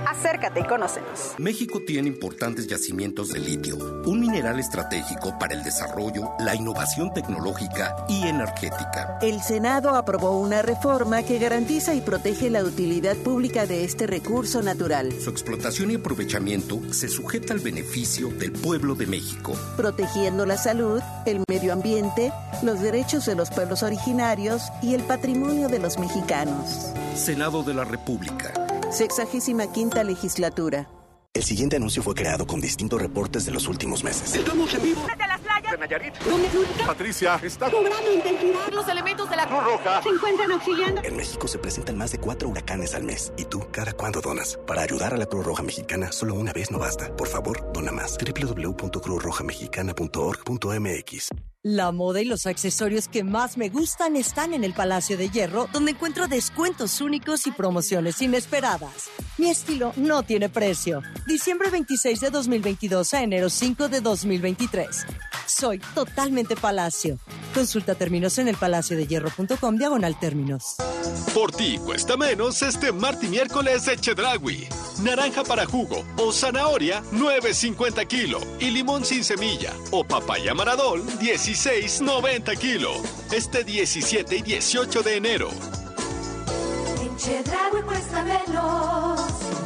Acércate y conócenos. México tiene importantes yacimientos de litio, un mineral estratégico para el desarrollo, la innovación tecnológica y energética. El Senado aprobó una reforma que garantiza y protege la utilidad pública de este recurso natural. Su explotación y aprovechamiento se sujeta al beneficio del pueblo de México. Protegiendo la salud, el medio ambiente, los derechos de los pueblos originarios y el patrimonio de los mexicanos. Senado de la República. Sexagésima quinta legislatura. El siguiente anuncio fue creado con distintos reportes de los últimos meses. Estamos en vivo. Desde las playas De Nayarit. ¿Dónde Florida? Patricia, está cobrando intensidad. Los elementos de la Cruz Roja Se encuentran auxiliando. En México se presentan más de cuatro huracanes al mes. ¿Y tú, cada cuándo donas? Para ayudar a la Cruz Roja Mexicana, solo una vez no basta. Por favor, dona más. doble u doble u doble u punto cruz roja mexicana punto org punto m x. La moda y los accesorios que más me gustan están en el Palacio de Hierro, donde encuentro descuentos únicos y promociones inesperadas. Mi estilo no tiene precio. Diciembre veintiséis de dos mil veintidós a enero cinco de dos mil veintitrés. Soy totalmente Palacio. Consulta términos en el palacio de hierro punto com diagonal términos. Por ti cuesta menos este martes y miércoles de Chedraui. Naranja para jugo o zanahoria nueve cincuenta kilo y limón sin semilla o papaya maradol dieciséis noventa kilo. Este diecisiete y dieciocho de enero. En Chedraui cuesta menos.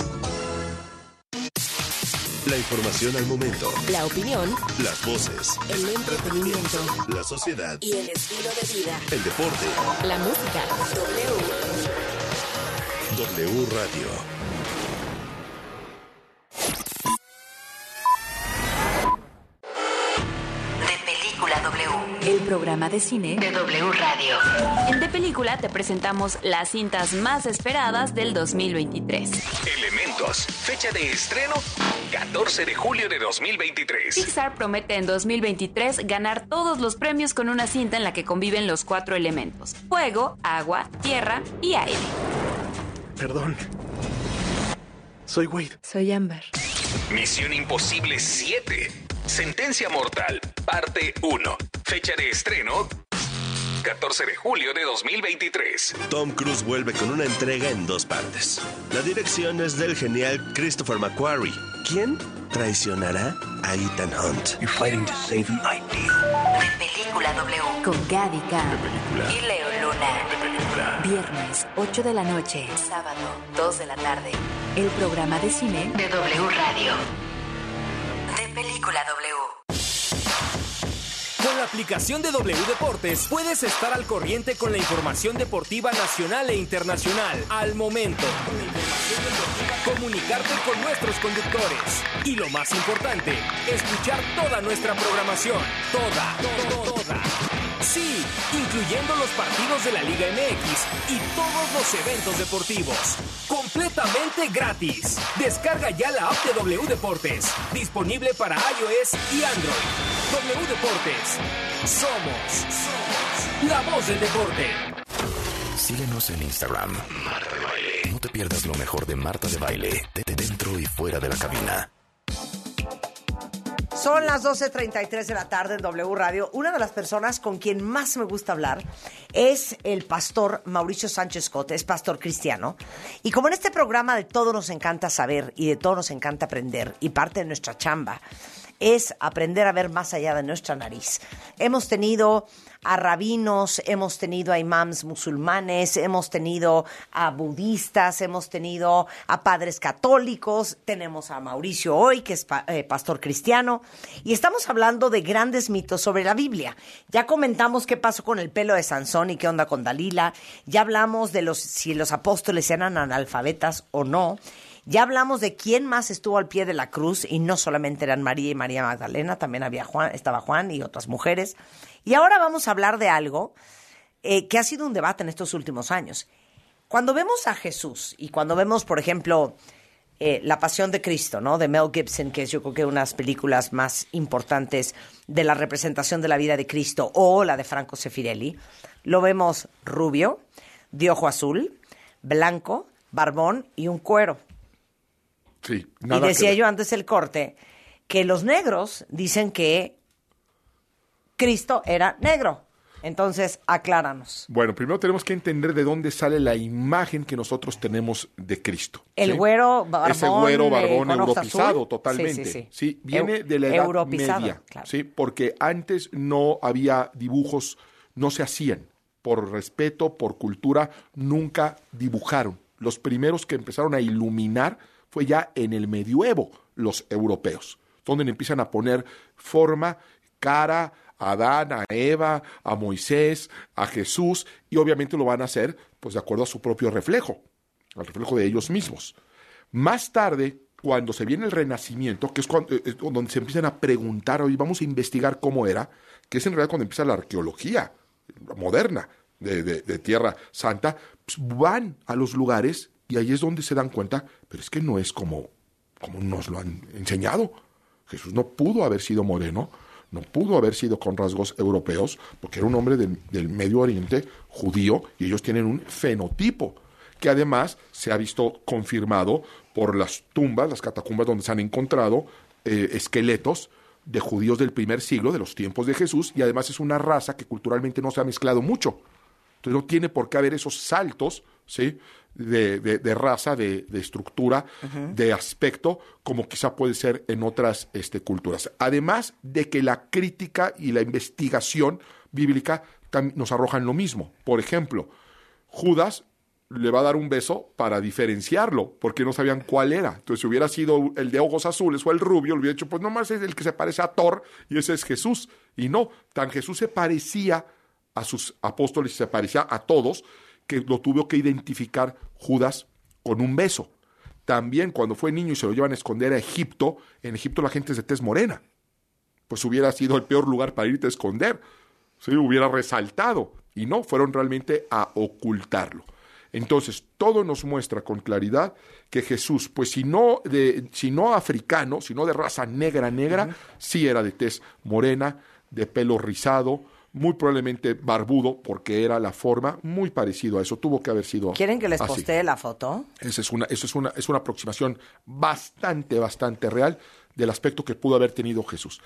La información al momento. La opinión. Las voces. El entretenimiento. La sociedad. Y el estilo de vida. El deporte. La música. W. W Radio. El programa de cine de W Radio. En De Película te presentamos las cintas más esperadas del dos mil veintitrés. Elementos. Fecha de estreno catorce de julio de dos mil veintitrés. Pixar promete en dos mil veintitrés ganar todos los premios con una cinta en la que conviven los cuatro elementos: fuego, agua, tierra y aire. Perdón. Soy Wade. Soy Amber. Misión Imposible siete. Sentencia Mortal, parte uno. Fecha de estreno catorce de julio de dos mil veintitrés. Tom Cruise vuelve con una entrega en dos partes. La dirección es del genial Christopher McQuarrie. ¿Quién traicionará a Ethan Hunt? You're fighting to save an idea. De Película W. Con Gaby Khan y Leo Luna. De Película. Viernes, ocho de la noche. Sábado, dos de la tarde. El programa de cine de W Radio. De Película W. Con la aplicación de W Deportes puedes estar al corriente con la información deportiva nacional e internacional al momento. Comunicarte con nuestros conductores. Y lo más importante, escuchar toda nuestra programación. Toda, toda, toda. Sí, incluyendo los partidos de la Liga M X y todos los eventos deportivos. Completamente gratis. Descarga ya la app de W Deportes. Disponible para iOS y Android. W Deportes. Somos, somos la voz del deporte. Síguenos en Instagram. Marta de Baile. No te pierdas lo mejor de Marta de Baile, de dentro y fuera de la cabina. Son las doce treinta y tres de la tarde en W Radio. Una de las personas con quien más me gusta hablar es el pastor Mauricio Sánchez Cote, es pastor cristiano. Y como en este programa de todo nos encanta saber y de todo nos encanta aprender, y parte de nuestra chamba es aprender a ver más allá de nuestra nariz. Hemos tenido a rabinos, hemos tenido a imams musulmanes, hemos tenido a budistas, hemos tenido a padres católicos, tenemos a Mauricio hoy, que es pa- eh, pastor cristiano, y estamos hablando de grandes mitos sobre la Biblia. Ya comentamos qué pasó con el pelo de Sansón y qué onda con Dalila, ya hablamos de los si los apóstoles eran analfabetas o no. Ya hablamos de quién más estuvo al pie de la cruz y no solamente eran María y María Magdalena, también había Juan, estaba Juan y otras mujeres. Y ahora vamos a hablar de algo eh, que ha sido un debate en estos últimos años. Cuando vemos a Jesús y cuando vemos, por ejemplo, eh, La Pasión de Cristo, ¿no? De Mel Gibson, que es yo creo que una de las películas más importantes de la representación de la vida de Cristo, o la de Franco Sefirelli, lo vemos rubio, de ojo azul, blanco, barbón y un cuero. Sí, y decía yo antes del corte que los negros dicen que Cristo era negro. Entonces, acláranos. Bueno, primero tenemos que entender de dónde sale la imagen que nosotros tenemos de Cristo. El ¿sí? güero barbón. Ese güero barbón eh, europizado azul. totalmente. Sí, sí, sí. Sí, viene Eu- de la Edad Europizado, Media. Claro. Sí, porque antes no había dibujos, no se hacían. Por respeto, por cultura, nunca dibujaron. Los primeros que empezaron a iluminar fue ya en el medioevo, los europeos, donde empiezan a poner forma, cara, a Adán, a Eva, a Moisés, a Jesús, y obviamente lo van a hacer pues de acuerdo a su propio reflejo, al reflejo de ellos mismos. Más tarde, cuando se viene el Renacimiento, que es cuando, eh, donde se empiezan a preguntar, hoy vamos a investigar cómo era, que es en realidad cuando empieza la arqueología moderna de, de, de Tierra Santa, pues van a los lugares y ahí es donde se dan cuenta, pero es que no es como, como nos lo han enseñado. Jesús no pudo haber sido moreno, no pudo haber sido con rasgos europeos, porque era un hombre del, del Medio Oriente judío y ellos tienen un fenotipo que además se ha visto confirmado por las tumbas, las catacumbas donde se han encontrado eh, esqueletos de judíos del primer siglo, de los tiempos de Jesús, y además es una raza que culturalmente no se ha mezclado mucho. Entonces no tiene por qué haber esos saltos, ¿sí?, de, de, de raza, de, de estructura, uh-huh. de aspecto, como quizá puede ser en otras este, culturas. Además de que la crítica y la investigación bíblica tam- nos arrojan lo mismo. Por ejemplo, Judas le va a dar un beso para diferenciarlo, porque no sabían cuál era. Entonces, si hubiera sido el de ojos azules o el rubio, le hubiera dicho, pues nomás es el que se parece a Thor, y ese es Jesús. Y no, tan Jesús se parecía a sus apóstoles y se parecía a todos, que lo tuvo que identificar Judas con un beso. También cuando fue niño y se lo llevan a esconder a Egipto, en Egipto la gente es de tez morena. Pues hubiera sido el peor lugar para irte a esconder. ¿Sí? Hubiera resaltado. Y no, fueron realmente a ocultarlo. Entonces, todo nos muestra con claridad que Jesús, pues si no, de, si no africano, sino de raza negra, negra, uh-huh. sí era de tez morena, de pelo rizado, muy probablemente barbudo, porque era la forma muy parecido a eso. Tuvo que haber sido ¿Quieren que les así. postee la foto? Esa es una, eso es una, es una aproximación bastante, bastante real del aspecto que pudo haber tenido Jesús.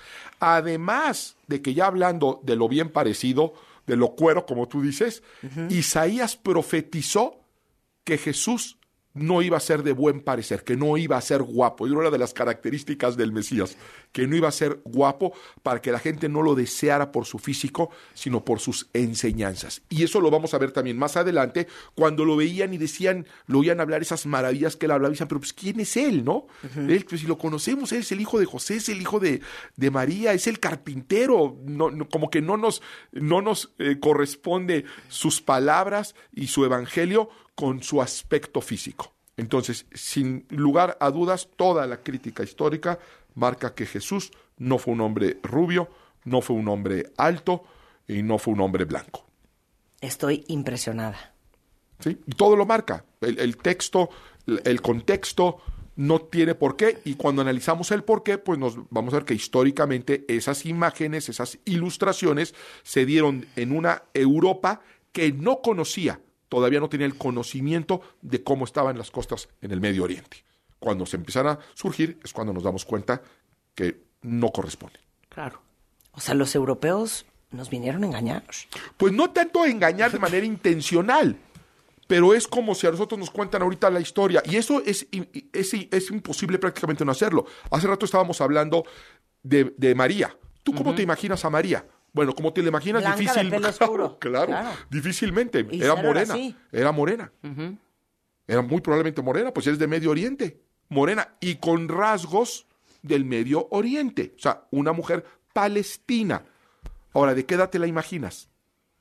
Además de que ya hablando de lo bien parecido, de lo cuero, como tú dices, uh-huh. Isaías profetizó que Jesús no iba a ser de buen parecer, que no iba a ser guapo. Y una era de las características del Mesías, que no iba a ser guapo para que la gente no lo deseara por su físico, sino por sus enseñanzas. Y eso lo vamos a ver también más adelante, cuando lo veían y decían, lo oían hablar esas maravillas que él hablaba, y decían, pero pues ¿quién es él, no? Uh-huh. Él, pues si lo conocemos, él es el hijo de José, es el hijo de, de María, es el carpintero. No, no, como que no nos, no nos eh, corresponde sus palabras y su evangelio con su aspecto físico. Entonces, sin lugar a dudas, toda la crítica histórica marca que Jesús no fue un hombre rubio, no fue un hombre alto y no fue un hombre blanco. Estoy impresionada. ¿Sí? Y todo lo marca. El, el texto, el, el contexto no tiene por qué, y cuando analizamos el por qué, pues nos vamos a ver que históricamente esas imágenes, esas ilustraciones se dieron en una Europa que no conocía, todavía no tenía el conocimiento de cómo estaban las costas en el Medio Oriente. Cuando se empiezan a surgir es cuando nos damos cuenta que no corresponde. Claro. O sea, los europeos nos vinieron a engañar. Pues no tanto a engañar de manera intencional, pero es como si a nosotros nos cuentan ahorita la historia, y eso es, es, es imposible prácticamente no hacerlo. Hace rato estábamos hablando de, de María. ¿Tú cómo uh-huh. te imaginas a María? Bueno, ¿cómo te la imaginas? Blanca, difícil, de pelo oscuro. Claro, claro, claro. difícilmente. Era morena, así. era morena. Uh-huh. Era muy probablemente morena, pues es de Medio Oriente. Morena y con rasgos del Medio Oriente. O sea, una mujer palestina. Ahora, ¿de qué edad te la imaginas?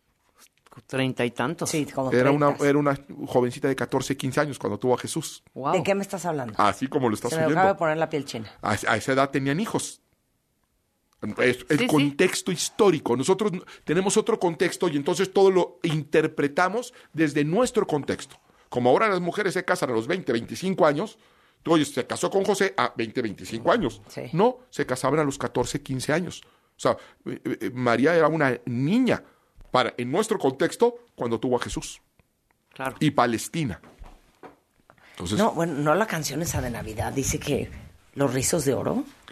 Treinta y tantos. Sí, como era una, era una jovencita de catorce, quince años cuando tuvo a Jesús. Wow. ¿De qué me estás hablando? Así como lo estás oyendo. Se me acaba de poner la piel china. A, a esa edad tenían hijos. Es, el sí, contexto sí. histórico. Nosotros tenemos otro contexto y entonces todo lo interpretamos desde nuestro contexto. Como ahora las mujeres se casan a los veinte, veinticinco años, tú oyes, se casó con José a veinte, veinticinco años. Sí. No, se casaban a los catorce, quince años. O sea, eh, eh, María era una niña para, en nuestro contexto cuando tuvo a Jesús. Claro. Y Palestina. Entonces, no, bueno, no la canción esa de Navidad dice que los rizos de oro.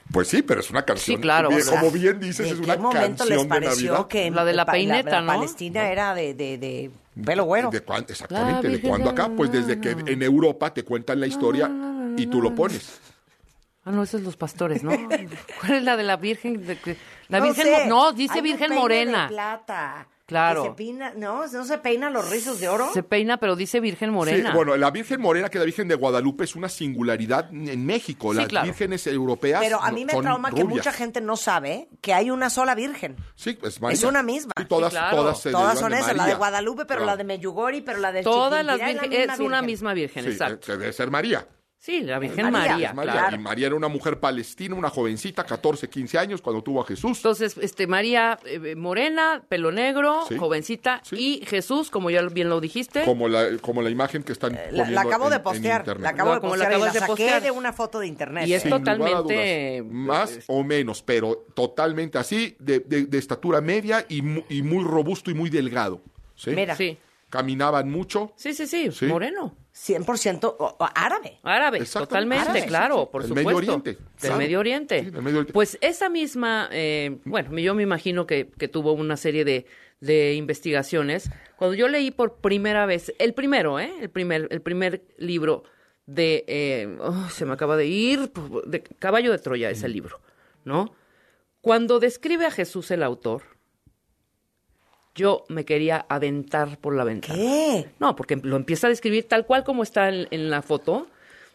Pues sí, pero es una canción. Sí, claro. Bien, O sea, como bien dices, es una ¿en qué momento canción les pareció de Navidad. que La de la pa- peineta, la, la ¿no? Palestina no. era de, de, de pelo güero? ¿De cuándo? Exactamente, ¿de cuándo acá? Pues desde que en Europa te cuentan la historia y tú lo pones. Ah, no, esos son los pastores, ¿no? ¿Cuál es la de la Virgen? De, que- la No Virgen sé. mo- no, dice Hay un Virgen peine Morena. de plata. Claro. Que se peina, no, no se peinan los rizos de oro. Se peina, pero dice Virgen Morena. Sí, bueno, la Virgen Morena, que es la Virgen de Guadalupe, es una singularidad en México. Sí, Las claro. vírgenes europeas Pero a mí me son trauma que rubias. mucha gente no sabe que hay una sola virgen. Sí, es María. Es una misma. Y todas, Sí, claro. todas se Todas derivan son de esas, la María. de Guadalupe, pero Claro. la de Meyugori, pero la de Todas las Chiquinquirá virgen, la es una virgen. misma Virgen, Sí, exacto. debe ser María. Sí, la Virgen María, María, Es María. claro. Y María era una mujer palestina, una jovencita, catorce, quince años, cuando tuvo a Jesús. Entonces, este María eh, morena, pelo negro, Sí. jovencita, y Jesús, como ya bien lo dijiste. Como la, como la imagen que están La, poniendo la acabo en- de en postear, internet. la acabo de Como la postear y acabas la de saqué postear. de una foto de internet. Y es Sin lugar a totalmente... dudas. Más o menos, pero totalmente así, de, de- de estatura media y, mu- y muy robusto y muy delgado. ¿sí? Mira. Sí. Caminaban mucho. Sí, sí, sí, Sí. moreno. cien por ciento o- o árabe. Árabe, Exacto. totalmente, Árabe, claro, sí, sí. por Del supuesto. Medio Oriente, Del claro. Medio Oriente. Sí, del Medio Oriente. Pues esa misma, eh, bueno, yo me imagino que, que tuvo una serie de, de investigaciones. Cuando yo leí por primera vez, el primero, ¿eh? El primer, el primer libro de, eh, oh, se me acaba de ir, de Caballo de Troya, ese libro, ¿no? Cuando describe a Jesús el autor, yo me quería aventar por la ventana. ¿Qué? No, porque lo empieza a describir tal cual como está en, en la foto.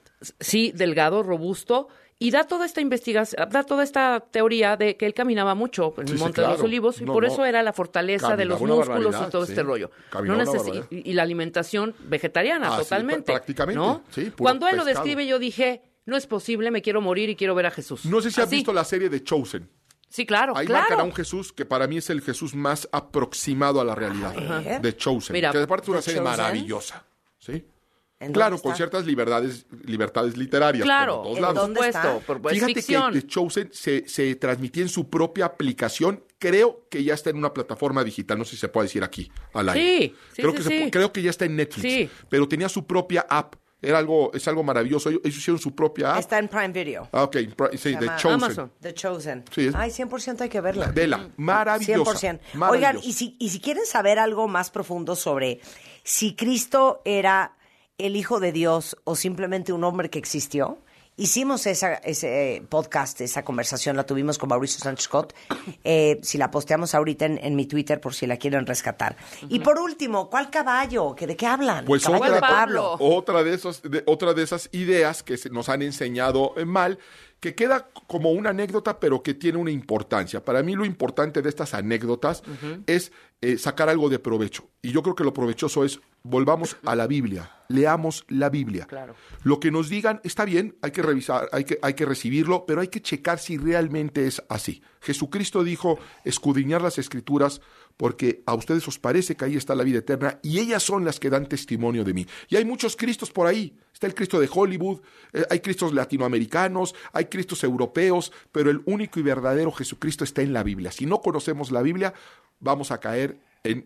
Sí, delgado, robusto, y da toda esta investigación, da toda esta teoría de que él caminaba mucho en Sí, el sí, Monte de los claro. Olivos, y No, por no. eso era la fortaleza de los Caminaba una músculos y barbaridad, todo sí. este rollo. Caminaba No una necesi- barbaridad. y, y la alimentación vegetariana, Ah, sí, totalmente. pr- prácticamente, ¿no? sí, puro Cuando él lo pescado. describe, yo dije, no es posible, me quiero morir y quiero ver a Jesús. No sé si has Así. visto la serie de Chosen. Sí, claro, Ahí claro. marcan a un Jesús que para mí es el Jesús más aproximado a la realidad. Ajá. De Chosen. Mira, que aparte es una The serie Chosen. maravillosa. ¿Sí? ¿En Claro, dónde con está? ciertas libertades, libertades literarias. Claro, como en todos ¿en lados. dónde está? Por supuesto, por, es Fíjate ficción. que The Chosen se, se transmitía en su propia aplicación. Creo que ya está en una plataforma digital. No sé si se puede decir aquí, al aire. Sí, sí, creo sí, que se sí. pu- creo que ya está en Netflix. Sí. Pero tenía su propia app. Era algo, es algo maravilloso. Ellos ellos hicieron su propia app. Está en Prime Video. Ah, ok, pri- sí, Se The llama Chosen. Amazon. The Chosen. Sí, es- Ay, cien por ciento hay que verla. Vela, maravillosa. cien por ciento. Oigan, maravillosa. y si, y si quieren saber algo más profundo sobre si Cristo era el Hijo de Dios o simplemente un hombre que existió, hicimos esa, ese podcast, esa conversación, la tuvimos con Mauricio Sánchez Scott. Eh, si la posteamos ahorita en, en mi Twitter por si la quieren rescatar. Y por último, ¿cuál caballo? ¿Que ¿De qué hablan? Pues Caballo otra, de Pablo. otra de esos, de, otra de esas ideas que se nos han enseñado eh, mal, que queda como una anécdota, pero que tiene una importancia. Para mí lo importante de estas anécdotas es eh, sacar algo de provecho. Y yo creo que lo provechoso es volvamos a la Biblia, leamos la Biblia. Claro. Lo que nos digan está bien, hay que revisar, hay que, hay que recibirlo, pero hay que checar si realmente es así. Jesucristo dijo, escudriñar las Escrituras porque a ustedes os parece que ahí está la vida eterna y ellas son las que dan testimonio de mí. Y hay muchos Cristos por ahí. Está el Cristo de Hollywood, eh, hay Cristos latinoamericanos, hay Cristos europeos, pero el único y verdadero Jesucristo está en la Biblia. Si no conocemos la Biblia, vamos a caer en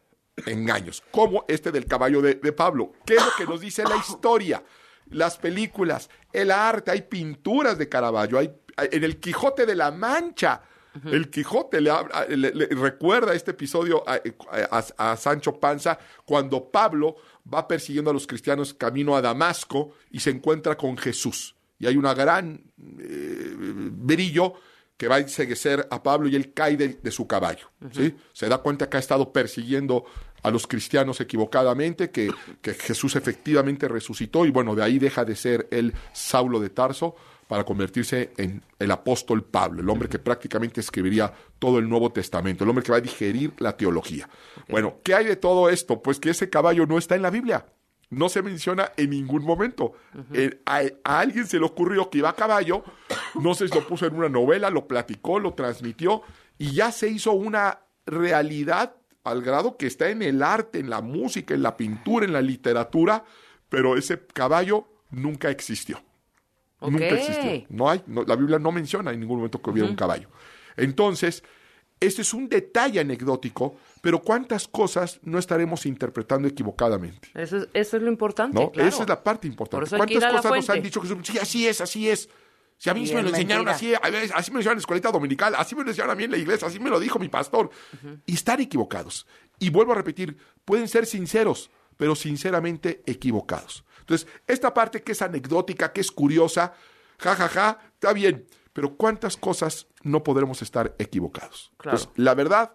engaños, como este del caballo de, de Pablo. ¿Qué es lo que nos dice la historia? Las películas, el arte, hay pinturas de Caravaggio, hay, hay- en el Quijote de la Mancha, uh-huh. el Quijote le, habla- le- le recuerda este episodio a, a- a Sancho Panza cuando Pablo va persiguiendo a los cristianos camino a Damasco y se encuentra con Jesús. Y hay una gran eh, brillo que va a enceguecer a Pablo y él cae de, de su caballo. Uh-huh. ¿Sí? Se da cuenta que ha estado persiguiendo a los cristianos equivocadamente, que, que Jesús efectivamente resucitó y bueno, de ahí deja de ser el Saulo de Tarso para convertirse en el apóstol Pablo, el hombre que prácticamente escribiría todo el Nuevo Testamento, el hombre que va a digerir la teología. Okay. Bueno, ¿qué hay de todo esto? Pues que ese caballo no está en la Biblia. No se menciona en ningún momento. Uh-huh. Eh, a, a alguien se le ocurrió que iba a caballo, no sé si lo puso en una novela, lo platicó, lo transmitió, y ya se hizo una realidad al grado que está en el arte, en la música, en la pintura, en la literatura, pero ese caballo nunca existió. Okay. Nunca existió. No hay, no, la Biblia no menciona en ningún momento que hubiera uh-huh. un caballo. Entonces, este es un detalle anecdótico, pero ¿cuántas cosas no estaremos interpretando equivocadamente? Eso es, eso es lo importante, ¿No? claro. Esa es la parte importante. ¿Cuántas cosas nos fuente? han dicho que sí, así es, así es? Si a mí Y me es lo enseñaron mentira. así, a veces, así me lo enseñaron en la escuelita dominical, así me lo enseñaron a mí en la iglesia, así me lo dijo mi pastor. Uh-huh. Y están equivocados. Y vuelvo a repetir, pueden ser sinceros, pero sinceramente equivocados. Entonces, esta parte que es anecdótica, que es curiosa, jajaja, ja, ja, está bien. Pero ¿cuántas cosas no podremos estar equivocados? Claro. Entonces, la verdad,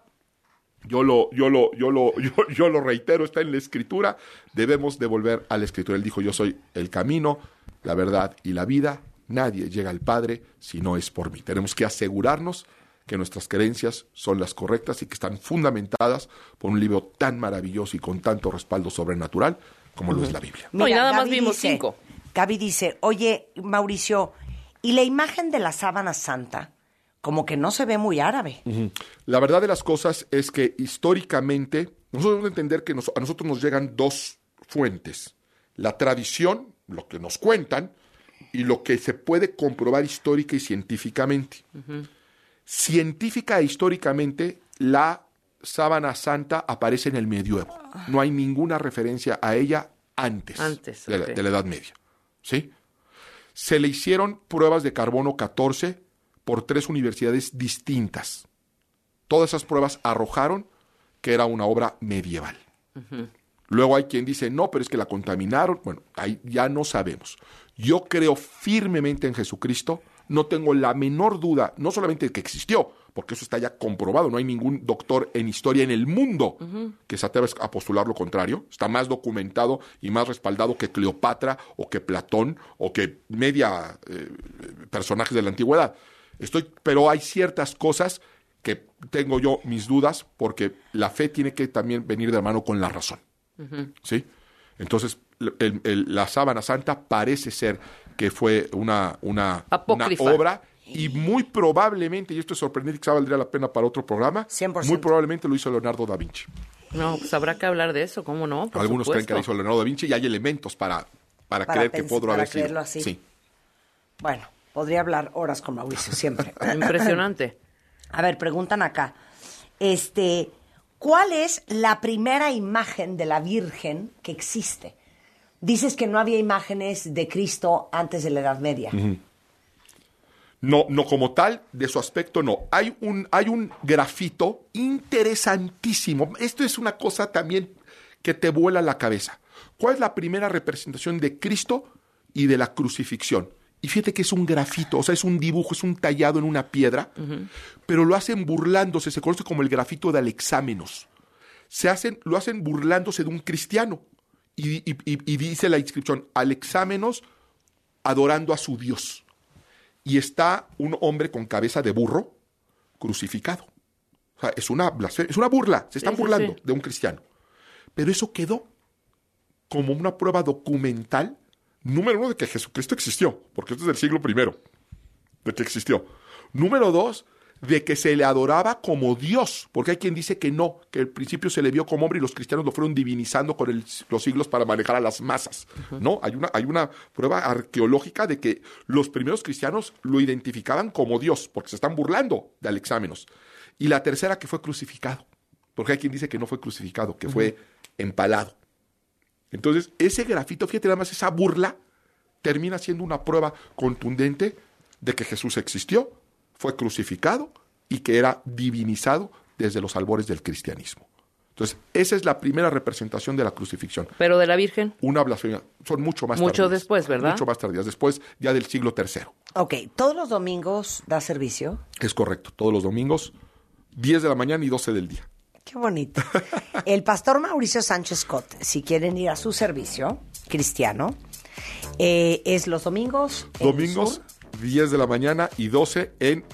yo lo, yo lo, yo lo, yo, yo lo reitero, está en la Escritura, debemos de volver a la Escritura. Él dijo, yo soy el camino, la verdad y la vida. Nadie llega al Padre si no es por mí. Tenemos que asegurarnos que nuestras creencias son las correctas y que están fundamentadas por un libro tan maravilloso y con tanto respaldo sobrenatural como uh-huh. lo es la Biblia. No, y nada Gaby más vimos dice, cinco. Gaby dice, oye, Mauricio, ¿y la imagen de la sábana santa? Como que no se ve muy árabe. Uh-huh. La verdad de las cosas es que históricamente, nosotros debemos entender que nos, a nosotros nos llegan dos fuentes. La tradición, lo que nos cuentan, y lo que se puede comprobar histórica y científicamente. Uh-huh. Científica e históricamente, la sábana santa aparece en el medioevo. No hay ninguna referencia a ella antes, antes de, okay. la, de la Edad Media. ¿Sí? Se le hicieron pruebas de carbono catorce por tres universidades distintas. Todas esas pruebas arrojaron que era una obra medieval. Uh-huh. Luego hay quien dice, no, pero es que la contaminaron. Bueno, ahí ya no sabemos. Yo creo firmemente en Jesucristo, no tengo la menor duda, no solamente de que existió, porque eso está ya comprobado, no hay ningún doctor en historia en el mundo uh-huh. que se atreva a postular lo contrario, está más documentado y más respaldado que Cleopatra o que Platón o que media eh, personajes de la antigüedad. Estoy, pero hay ciertas cosas que tengo yo mis dudas, porque la fe tiene que también venir de la mano con la razón. Uh-huh. ¿Sí? Entonces, el, el, la sábana santa parece ser que fue una, una, una obra, y muy probablemente, y esto es sorprendente, quizá valdría la pena para otro programa, cien por ciento. Muy probablemente lo hizo Leonardo da Vinci. No, pues habrá que hablar de eso, ¿cómo no? Por Algunos supuesto. creen que lo hizo Leonardo da Vinci y hay elementos para, para, para creer pens- que podrá para haber sido. creerlo así. Sí. Bueno, podría hablar horas con Mauricio, siempre. Impresionante. A ver, preguntan acá. Este, ¿cuál es la primera imagen de la Virgen que existe? Dices que no había imágenes de Cristo antes de la Edad Media. Uh-huh. No, no como tal, de su aspecto no. Hay un, hay un grafito interesantísimo. Esto es una cosa también que te vuela la cabeza. ¿Cuál es la primera representación de Cristo y de la crucifixión? Y fíjate que es un grafito, o sea, es un dibujo, es un tallado en una piedra, uh-huh. pero lo hacen burlándose, se conoce como el grafito de Alexámenos. Se hacen, lo hacen burlándose de un cristiano. Y, y, y dice la inscripción, Alexámenos adorando a su Dios. Y está un hombre con cabeza de burro crucificado. O sea, es una, es una burla, se están sí, sí, burlando sí. de un cristiano. Pero eso quedó como una prueba documental, número uno, de que Jesucristo existió, porque esto es del siglo primero, de que existió. Número dos, de que se le adoraba como Dios, porque hay quien dice que no, que al principio se le vio como hombre y los cristianos lo fueron divinizando con el, los siglos para manejar a las masas. Uh-huh. No, hay una, hay una prueba arqueológica de que los primeros cristianos lo identificaban como Dios, porque se están burlando de Alexámenos. Y la tercera, que fue crucificado, porque hay quien dice que no fue crucificado, que uh-huh. fue empalado. Entonces, ese grafito, fíjate nada más, esa burla termina siendo una prueba contundente de que Jesús existió, fue crucificado y que era divinizado desde los albores del cristianismo. Entonces, esa es la primera representación de la crucifixión. ¿Pero de la Virgen? Una blasfemia. Son mucho más Mucho tardías. después, ¿verdad? Mucho más tardías. Después, ya del siglo tercero. Ok. ¿Todos los domingos da servicio? Es correcto. Todos los domingos, diez de la mañana y doce del día. Qué bonito. El pastor Mauricio Sánchez Scott, si quieren ir a su servicio cristiano, eh, es los domingos. Domingos, diez de la mañana y doce en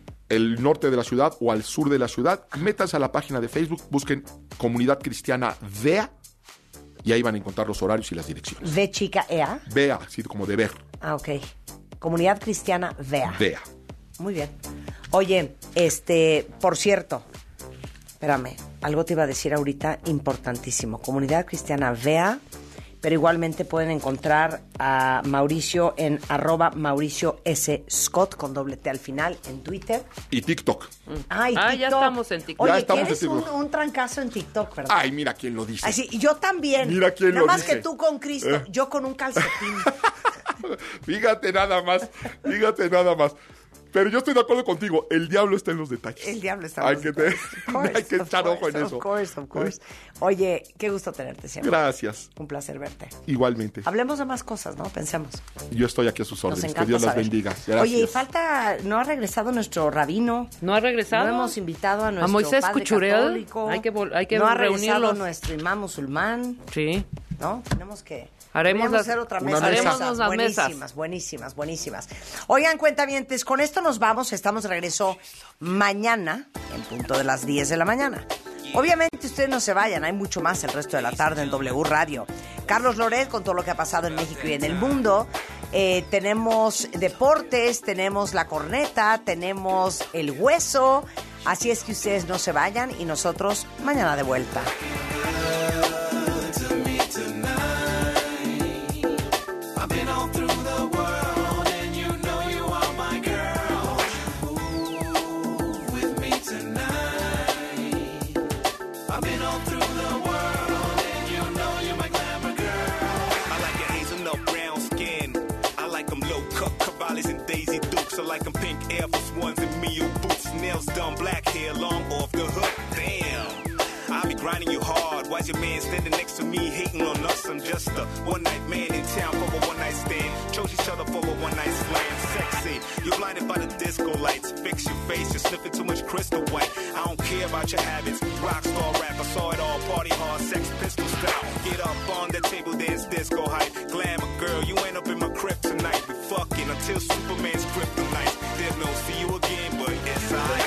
el norte de la ciudad o al sur de la ciudad. Métanse a la página de Facebook, busquen Comunidad Cristiana V E A y ahí van a encontrar los horarios y las direcciones. ¿V chica E A? V E A, así como de ver. Ah, ok. Comunidad Cristiana V E A. V E A. Muy bien. Oye, este, por cierto, espérame, algo te iba a decir ahorita importantísimo. Comunidad Cristiana V E A, pero igualmente pueden encontrar a Mauricio en arroba Mauricio S. Scott con doble T al final en Twitter. Y TikTok. Ah, y ah TikTok. ya estamos en TikTok. Oye, ya estamos tienes en un, TikTok. un trancazo en TikTok, ¿verdad? Ay, mira quién lo dice. Así, y yo también. Mira quién Nada lo más dice. que tú con Cristo, ¿Eh? yo con un calcetín. Fíjate nada más, fíjate nada más. Pero yo estoy de acuerdo contigo, el diablo está en los detalles. El diablo está en hay los que detalles. Te, course, hay que echar course, ojo en eso. Of course, of course. Oye, qué gusto tenerte siempre. Gracias. Un placer verte. Igualmente. Hablemos de más cosas, ¿no? Pensemos. Yo estoy aquí a sus órdenes. Nos encanta que Dios las saber. bendiga. Gracias. Oye, y falta, no ha regresado nuestro rabino. ¿No ha regresado? No hemos invitado a nuestro a Moisés padre Cuchurel. católico. Hay que, hay que no ha reunirlos. regresado nuestro imán musulmán. Sí. ¿No? Tenemos que... Haremos las, hacer otra mesa. mesa. Haremos las buenísimas, mesas. buenísimas, buenísimas. Oigan, cuentavientes, con esto nos vamos. Estamos de regreso mañana, en punto de las diez de la mañana. Obviamente ustedes no se vayan, hay mucho más el resto de la tarde en W Radio. Carlos Loret con todo lo que ha pasado en México y en el mundo. Eh, tenemos deportes, tenemos la corneta, tenemos el hueso. Así es que ustedes no se vayan y nosotros mañana de vuelta. Like them pink Air Force Ones and Mio boots, nails done, black hair long off the hook. Damn, I be grinding you hard. Why's your man standing next to me hating on us? I'm just a one night man in town for a one night stand. Chose each other for a one night slam. Sexy, you're blinded by the disco lights. Fix your face, you're sniffing too much crystal white. I don't care about your habits. Rockstar rap, I saw it all. Party hard, sex pistol style. Get up on the table, dance disco hype. Glamour girl, you ain't up in my crib tonight. We fucking until Superman's kryptonite. There's no see you again, but it's alright.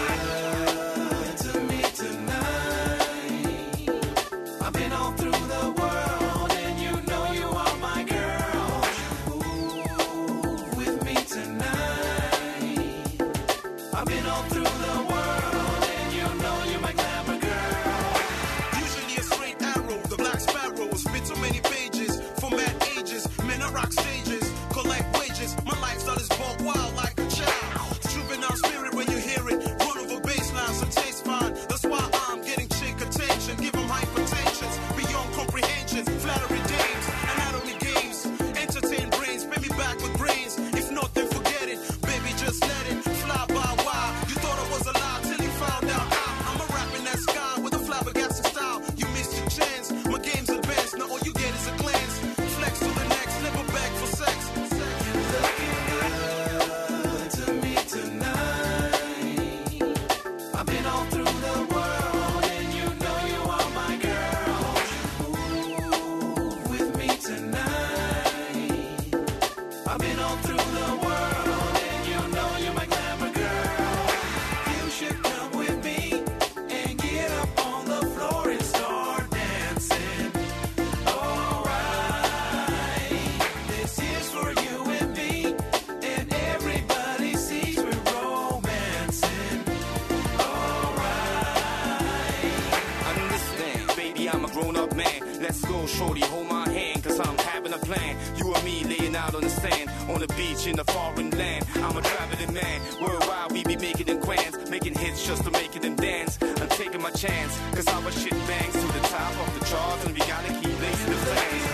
Shorty, hold my hand, cause I'm having a plan. You and me laying out on the sand, on the beach in a foreign land. I'm a traveling man, worldwide we be making them grants, making hits just to making them dance. I'm taking my chance, cause our shit bangs to the top of the charts, and we gotta keep lacing the fans.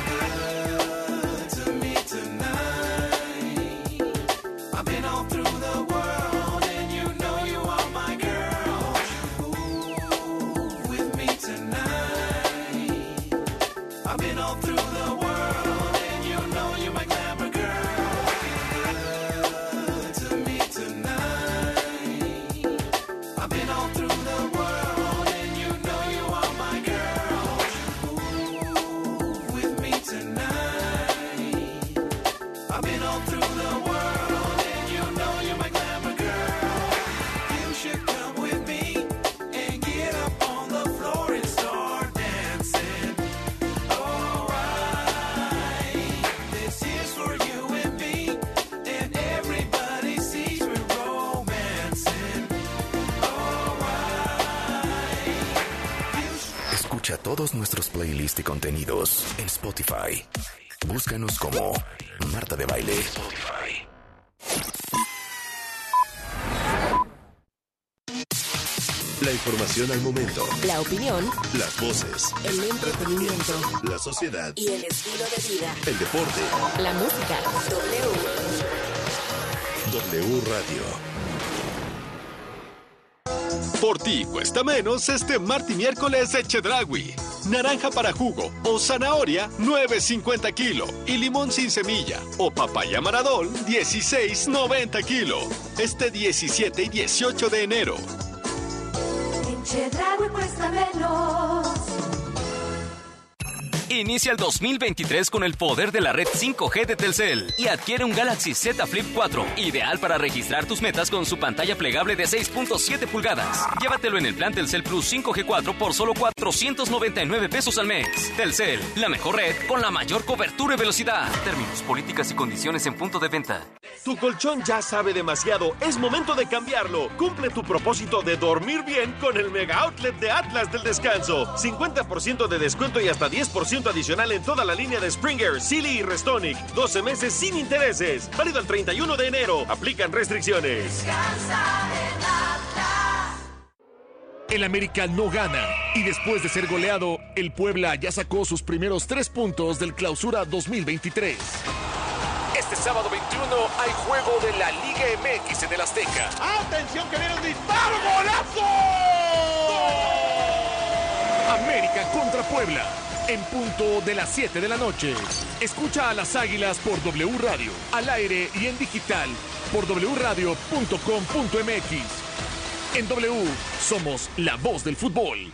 To me tonight, I've been all through the world, and you know you are my girl. Ooh, with me tonight. I've been all through the world, and you know you're my glamour girl. To me tonight. I've been all through the world, and you know you are my girl. Ooh, with me tonight. I've been all through the world, and you know you're my glamour girl. You should come with me and get up on the floor and start dancing. Escucha todos nuestros playlists y contenidos en Spotify. Búscanos como Marta de Baile. Spotify. La información al momento. La opinión. Las voces. El entretenimiento. La sociedad. Y el estilo de vida. El deporte. La música. W. W Radio. Por ti cuesta menos este martes y miércoles de Chedraui. Naranja para jugo o zanahoria, nueve cincuenta kilo. Y limón sin semilla o papaya maradol, dieciséis noventa kilo. Este diecisiete y dieciocho de enero. En Chedraui cuesta menos. Inicia el dos mil veintitrés con el poder de la red cinco G de Telcel y adquiere un Galaxy Z Flip cuatro, ideal para registrar tus metas con su pantalla plegable de seis punto siete pulgadas. Llévatelo en el plan Telcel Plus cinco G cuatro por solo cuatrocientos noventa y nueve pesos al mes. Telcel, la mejor red con la mayor cobertura y velocidad. Términos, políticas y condiciones en punto de venta. Tu colchón ya sabe demasiado. Es momento de cambiarlo. Cumple tu propósito de dormir bien con el Mega Outlet de Atlas del Descanso. cincuenta por ciento de descuento y hasta diez por ciento adicional en toda la línea de Springer, Sealy y Restonic. doce meses sin intereses. Válido el treinta y uno de enero. Aplican restricciones. Descansa en Atlas. El América no gana y después de ser goleado, el Puebla ya sacó sus primeros tres puntos del Clausura dos mil veintitrés. Este sábado veintiuno hay juego de la Liga M X en el Azteca. ¡Atención que viene un disparo! ¡Golazo! América contra Puebla. En punto de las siete de la noche. Escucha a las Águilas por W Radio, al aire y en digital por w radio punto com punto m x. En W somos la voz del fútbol.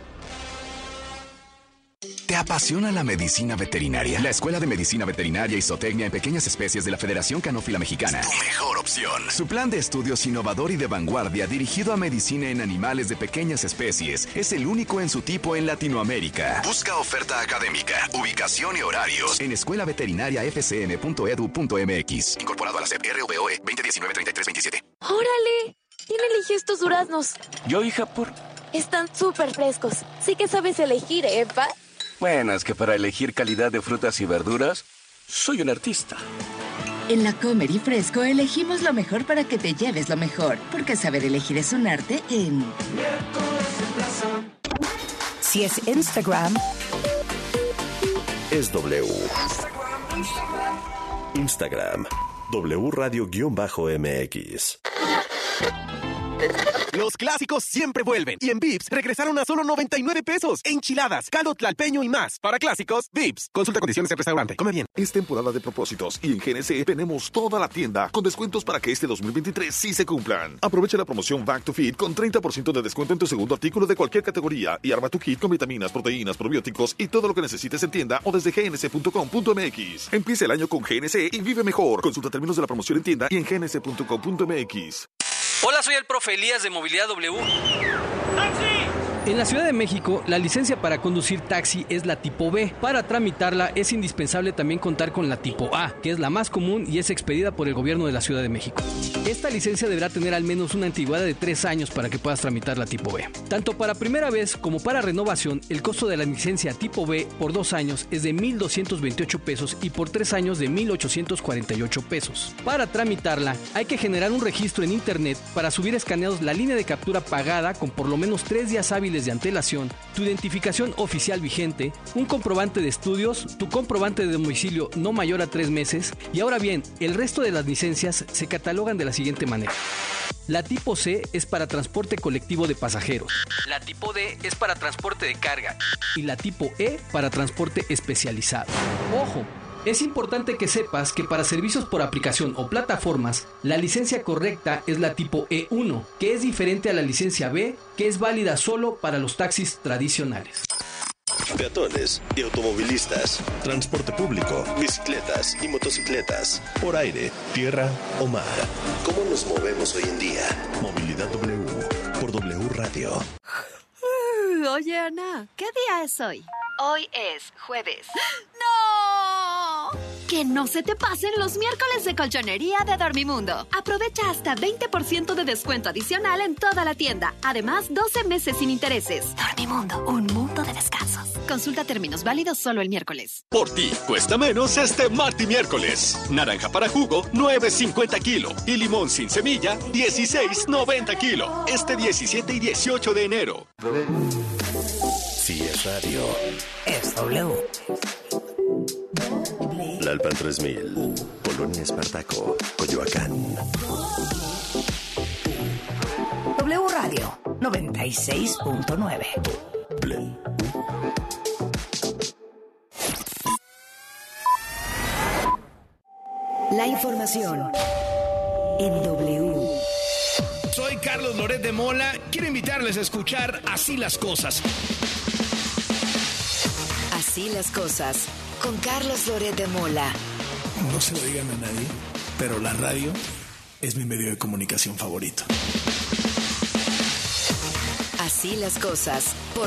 ¿Te apasiona la medicina veterinaria? La Escuela de Medicina Veterinaria y Zootecnia en Pequeñas Especies de la Federación Canófila Mexicana. Tu mejor opción. Su plan de estudios innovador y de vanguardia dirigido a medicina en animales de pequeñas especies es el único en su tipo en Latinoamérica. Busca oferta académica, ubicación y horarios en escuela veterinaria f c n punto e d u punto m x. Incorporado a la C E P R V O E veinte diecinueve treinta y tres veintisiete. ¡Órale! ¿Quién eligió estos duraznos? Yo, hija, por... Están súper frescos. Sí que sabes elegir, ¿eh, pa? Bueno, es que para elegir calidad de frutas y verduras, soy un artista. En La Comer y Fresco elegimos lo mejor para que te lleves lo mejor, porque saber elegir es un arte en... Si es Instagram, es W. Instagram, W Radio-M X. Los clásicos siempre vuelven. Y en Vips regresaron a solo noventa y nueve pesos. Enchiladas, caldo tlalpeño y más. Para clásicos, Vips. Consulta condiciones en restaurante. Come bien. Es temporada de propósitos y en G N C tenemos toda la tienda con descuentos para que este dos mil veintitrés sí se cumplan. Aprovecha la promoción Back to Fit con treinta por ciento de descuento en tu segundo artículo de cualquier categoría y arma tu kit con vitaminas, proteínas, probióticos y todo lo que necesites en tienda o desde g n c punto com punto m x. Empieza el año con G N C y vive mejor. Consulta términos de la promoción en tienda y en g n c punto com punto m x. Hola, soy el profe Elías de Movilidad W. ¡Taxi! En la Ciudad de México, la licencia para conducir taxi es la tipo B. Para tramitarla es indispensable también contar con la tipo A, que es la más común y es expedida por el gobierno de la Ciudad de México. Esta licencia deberá tener al menos una antigüedad de tres años para que puedas tramitar la tipo B. Tanto para primera vez como para renovación, el costo de la licencia tipo B por dos años es de mil doscientos veintiocho pesos y por tres años de mil ochocientos cuarenta y ocho pesos. Para tramitarla, hay que generar un registro en internet para subir escaneados la línea de captura pagada con por lo menos tres días hábiles de antelación, tu identificación oficial vigente, un comprobante de estudios, tu comprobante de domicilio no mayor a tres meses y ahora bien, el resto de las licencias se catalogan de la siguiente manera. La tipo C es para transporte colectivo de pasajeros, la tipo D es para transporte de carga y la tipo E para transporte especializado. ¡Ojo! Es importante que sepas que para servicios por aplicación o plataformas, la licencia correcta es la tipo E uno, que es diferente a la licencia B, que es válida solo para los taxis tradicionales. Peatones y automovilistas, transporte público, bicicletas y motocicletas, por aire, tierra o mar. ¿Cómo nos movemos hoy en día? Movilidad W, por W Radio. Uh, oye, Ana, ¿qué día es hoy? Hoy es jueves. ¡No! Que no se te pasen los miércoles de colchonería de Dormimundo. Aprovecha hasta veinte por ciento de descuento adicional en toda la tienda. Además, doce meses sin intereses. Dormimundo, un mundo de descansos. Consulta términos válidos solo el miércoles. Por ti, cuesta menos este martes y miércoles. Naranja para jugo, nueve cincuenta kilo. Y limón sin semilla, dieciséis noventa kilo. Este diecisiete y dieciocho de enero. Si es radio, es W. Lalpan tres mil, Polonia Espartaco, Coyoacán. W Radio noventa y seis punto nueve. La información en W. Soy Carlos Loret de Mola. Quiero invitarles a escuchar Así las Cosas. Así las cosas, con Carlos Loret de Mola. No se lo digan a nadie, pero la radio es mi medio de comunicación favorito. Así las cosas, por